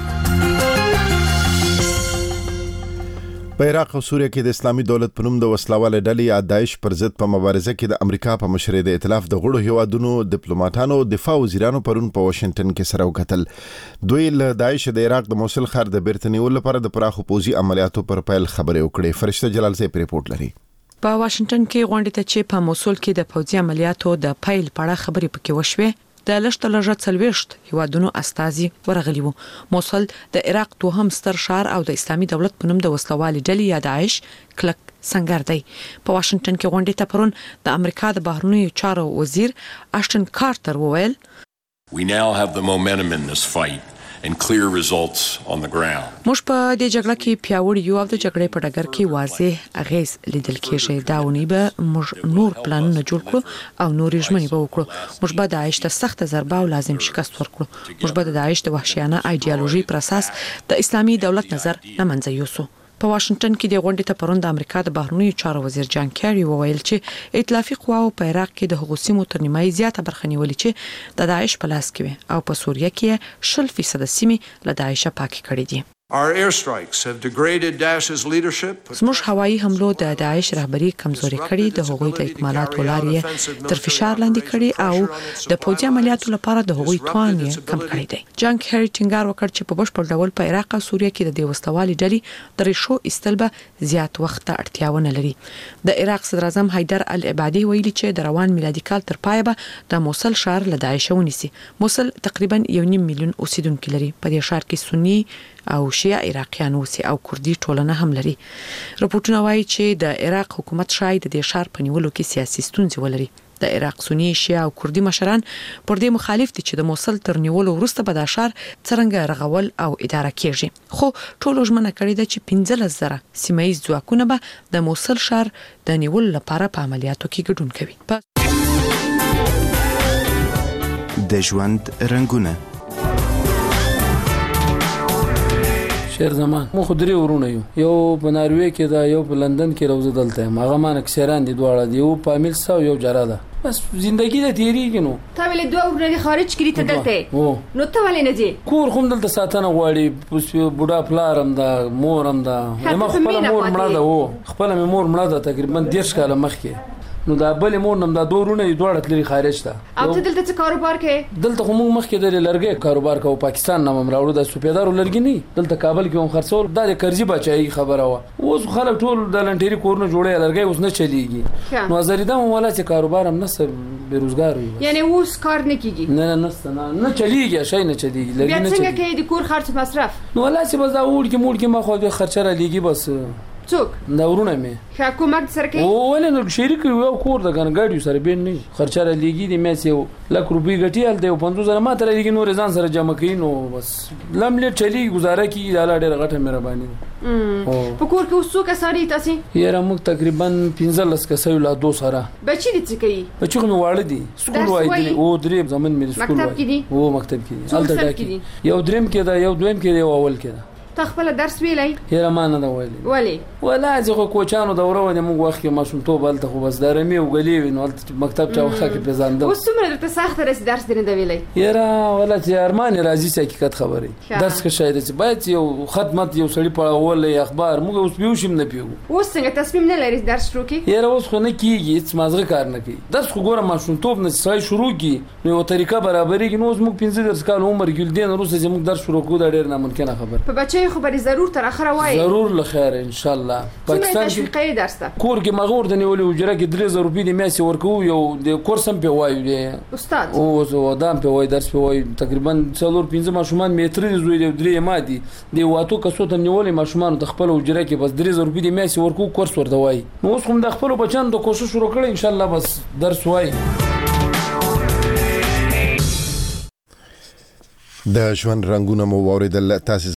Speaker 13: په عراق او سوریه کې د اسلامي دولت په نوم د وسلواله ډلې یا داعش پر ضد په مبارزه کې د امریکا په مشرۍ د ائتلاف د غړو هیوادونو ډیپلوماټانو دفاع وزیرانو پرون په واشنگټن کې سره وکتل. دوی له داعش د عراق د موصل ښار د بیرته نیولو لپاره د پراخو پوځي عملیاتو پر پیل خبرې وکړې. فرشته جلال زی ریپورت لري.
Speaker 17: په واشنگټن کې غونډه ته چې په موصل کې د پوځي عملیاتو د پیل په اړه خبرې پکې وشوې د لږ څلويشت هیوادونو استازي ورغلي وو. موصل د عراق دوهم ستر ښار او د اسلامي دولت په نوم د وسلوالي ډلې یا داعش کلک سنگر دی. په واشنگټن کې غونډه ته پرون د امریکا د بهرنیو چارو وزیر اشټن کارټر وویل
Speaker 10: We now have the momentum in this fight and clear results on the ground.
Speaker 17: موږ په دې جګړه کې پیاوړی یو او د جګړې په ډګر کې واضح اغیز لیدل کېږي. دا ونی به موږ نور پلانونه جوړ کړو او نور ژمنې به وکړو. موږ به داعش ته سخت ضربه او لازم شکست ورکړو. موږ به د داعش د وحشیانه ایډیالوژي پر اساس د اسلامي دولت نظر لمنځه یوسو. په واشنگټن کې د غونډې ته پرون د امریکا د بهرنیو چارو وزیر جان کیری وویل چې ائتلافي قواو په عراق کې د حقوقي سیمو تر نیمایي زیاته برخه نیولې چې د داعش په لاس کې وي او په سوریه کې 0% سیمې له داعش پاکي کړې دي.
Speaker 10: Our airstrikes have degraded Daesh's leadership.
Speaker 17: زموږ هوایي حملو د داعش رهبری کمزوري کړي، د هغوی د اکمالاتو لارې تر فشار لاندې کړي او د پوځي عملیاتو لپاره د هغوی توان کم کړی دی. جان کیری ټینګار وکړ چې په بشپړ ډول په عراق او سوریه کې د وسلوالي ډلې د ریشو استلبه زیات وخت ته اړتیا ونه لري. د عراق صدر اعظم حیدر العبادي ویلي چې د روان میلادي کال تر پایه به د موصل ښار له داعش ونیسي. موصل تقریبا 1.5 میلیون اوسیدونکو لري. په دې ښار کې سنی او شیعه عراقیان اوسي او کردي ټولنه هم لري. راپورټونه وایي چې د عراق حکومت شاید د ښار په نیولو کې سیاسي ستونزې ولري. د عراق سنی شیعه او کردي مشران پر دې مخالف دي چې د موصل تر نیولو وروسته به د ښار څرنګه رغول او اداره کیږي. خو ټول ژمنه کړې ده چې 15,000 سیمایي ځواکونه به د موصل ښار د نیولو لپاره په عملیاتو کې ګډون کوي.
Speaker 5: د ژوند رنگونه
Speaker 16: شهر زمان مو خو درې ورونه یو په ناروې کې دا یو په لندن کې روزه دلته هغه مان اکثران دي دواړه دی یو په امیل سو یو جراده بس زندگی د تیریږي نو
Speaker 11: تا ولې دوه ورونه خارج کړی ته دلته نو ته ولې نه ځې
Speaker 16: کور خو دلته ساتنه غواړي پوس بوډا پلارم دا مورم دا ما خپل مور مړه ده وو خپل مور مړه ده تقریبا 10 کاله مخکې نو دا بل مور نم دا دورونه دوړه تللی خارج ته
Speaker 11: او ته دلته څه کاروبار کې
Speaker 16: دلته خو موږ مخکې د لرګي کاروبار کوو پاکستان نام راوړو د سپیدارو لرګي نه دلته کابل کې هم خرڅول دا د قرضې بچای خبره و اوس خلک ټول د لنټيري کورونه جوړي لرګي اوس نه چلیږي نو زریدا هم ولا چې کاروبار هم نه بیروزګار وي
Speaker 11: یعنی اوس کار نه کیږي
Speaker 16: نه چلیږي شي نه چلیږي
Speaker 11: لرګي نه څنګه کې د کور خرڅ مصرف
Speaker 16: نو ولا چې بازار وړ کې ما خو د خرچره لیږي بس
Speaker 11: څوک
Speaker 16: دا ورونه مې
Speaker 11: حکومت سره کوي
Speaker 16: ولې نو شریک یو کور د ګاډي سره بین نه خرچاره لګي دي مې یو لک روپی ګټي ال دی 50000 ما تر لګي نور ځان سره جمع کین نو بس لملې چلی گزاره کی دا ډېر غټه مهرباني
Speaker 11: په کور کې اوس څوک ساري تاسو
Speaker 16: یاره موږ تقریبا 15 کسه لا دو سره
Speaker 11: بچی دي څه کوي
Speaker 16: بچو مې واړه دي سکول وای دي او درې زمن مې سکول
Speaker 11: مکتب کې دي
Speaker 16: او مکتب کې دي الته ډاکي یو دریم کې دا یو دویم کې دی او اول کې دا
Speaker 11: تخپل درس ویلای
Speaker 16: یاره ما نه دا ویلي
Speaker 11: ولی
Speaker 16: ولا ځکه کوچانو دوره ونه موږ وخت کې ماشوم ته بلته خو بس درمه او غلی نو مکتب چا وخت کې پیژاندم
Speaker 11: اوس څومره درته سخت درس دینه دی ویلای
Speaker 16: یاره ولا چې ارمان راځي چې حقیقت خبره درس کې شاید چې باید یو خدمت یو سړی پړاول اخبار موږ اوس پیوشم نه پیو
Speaker 11: اوس څنګه تصمیم نه لري درس شروع کی
Speaker 16: یاره اوس خو نه کیږي هیڅ مازغه کار نه کوي درس خو ګوره ماشوم توپ نه سړی شروع کی نو یو طریقه برابرې کې نو اوس موږ 15 درس کال عمر ګلدین روسه چې موږ درس شروع کوو دا ډېر ناممکنه خبر
Speaker 11: په بچي خبري ضرور تر اخره وای
Speaker 16: ضرور لخير ان شاء الله
Speaker 11: پاکستان کې درسته
Speaker 16: کور کې مغور د نیولې اجره کې 3000 روپۍ د میاسي ورکو یو د کورس هم په وایو دی
Speaker 11: استاد
Speaker 16: او دام په وای درس په وای تقریبا 4-5 ماشومان متر زوی دی درې مادي دی واتو کسو ته نیولې ماشومان د خپل اجره کې بس 3000 روپۍ د میاسي ورکو کورس ورته وای نو اوس هم د خپل بچان د کوشش شروع کړي ان شاء الله بس درس وای
Speaker 13: د ژوند رنگونه مو واردل تاسو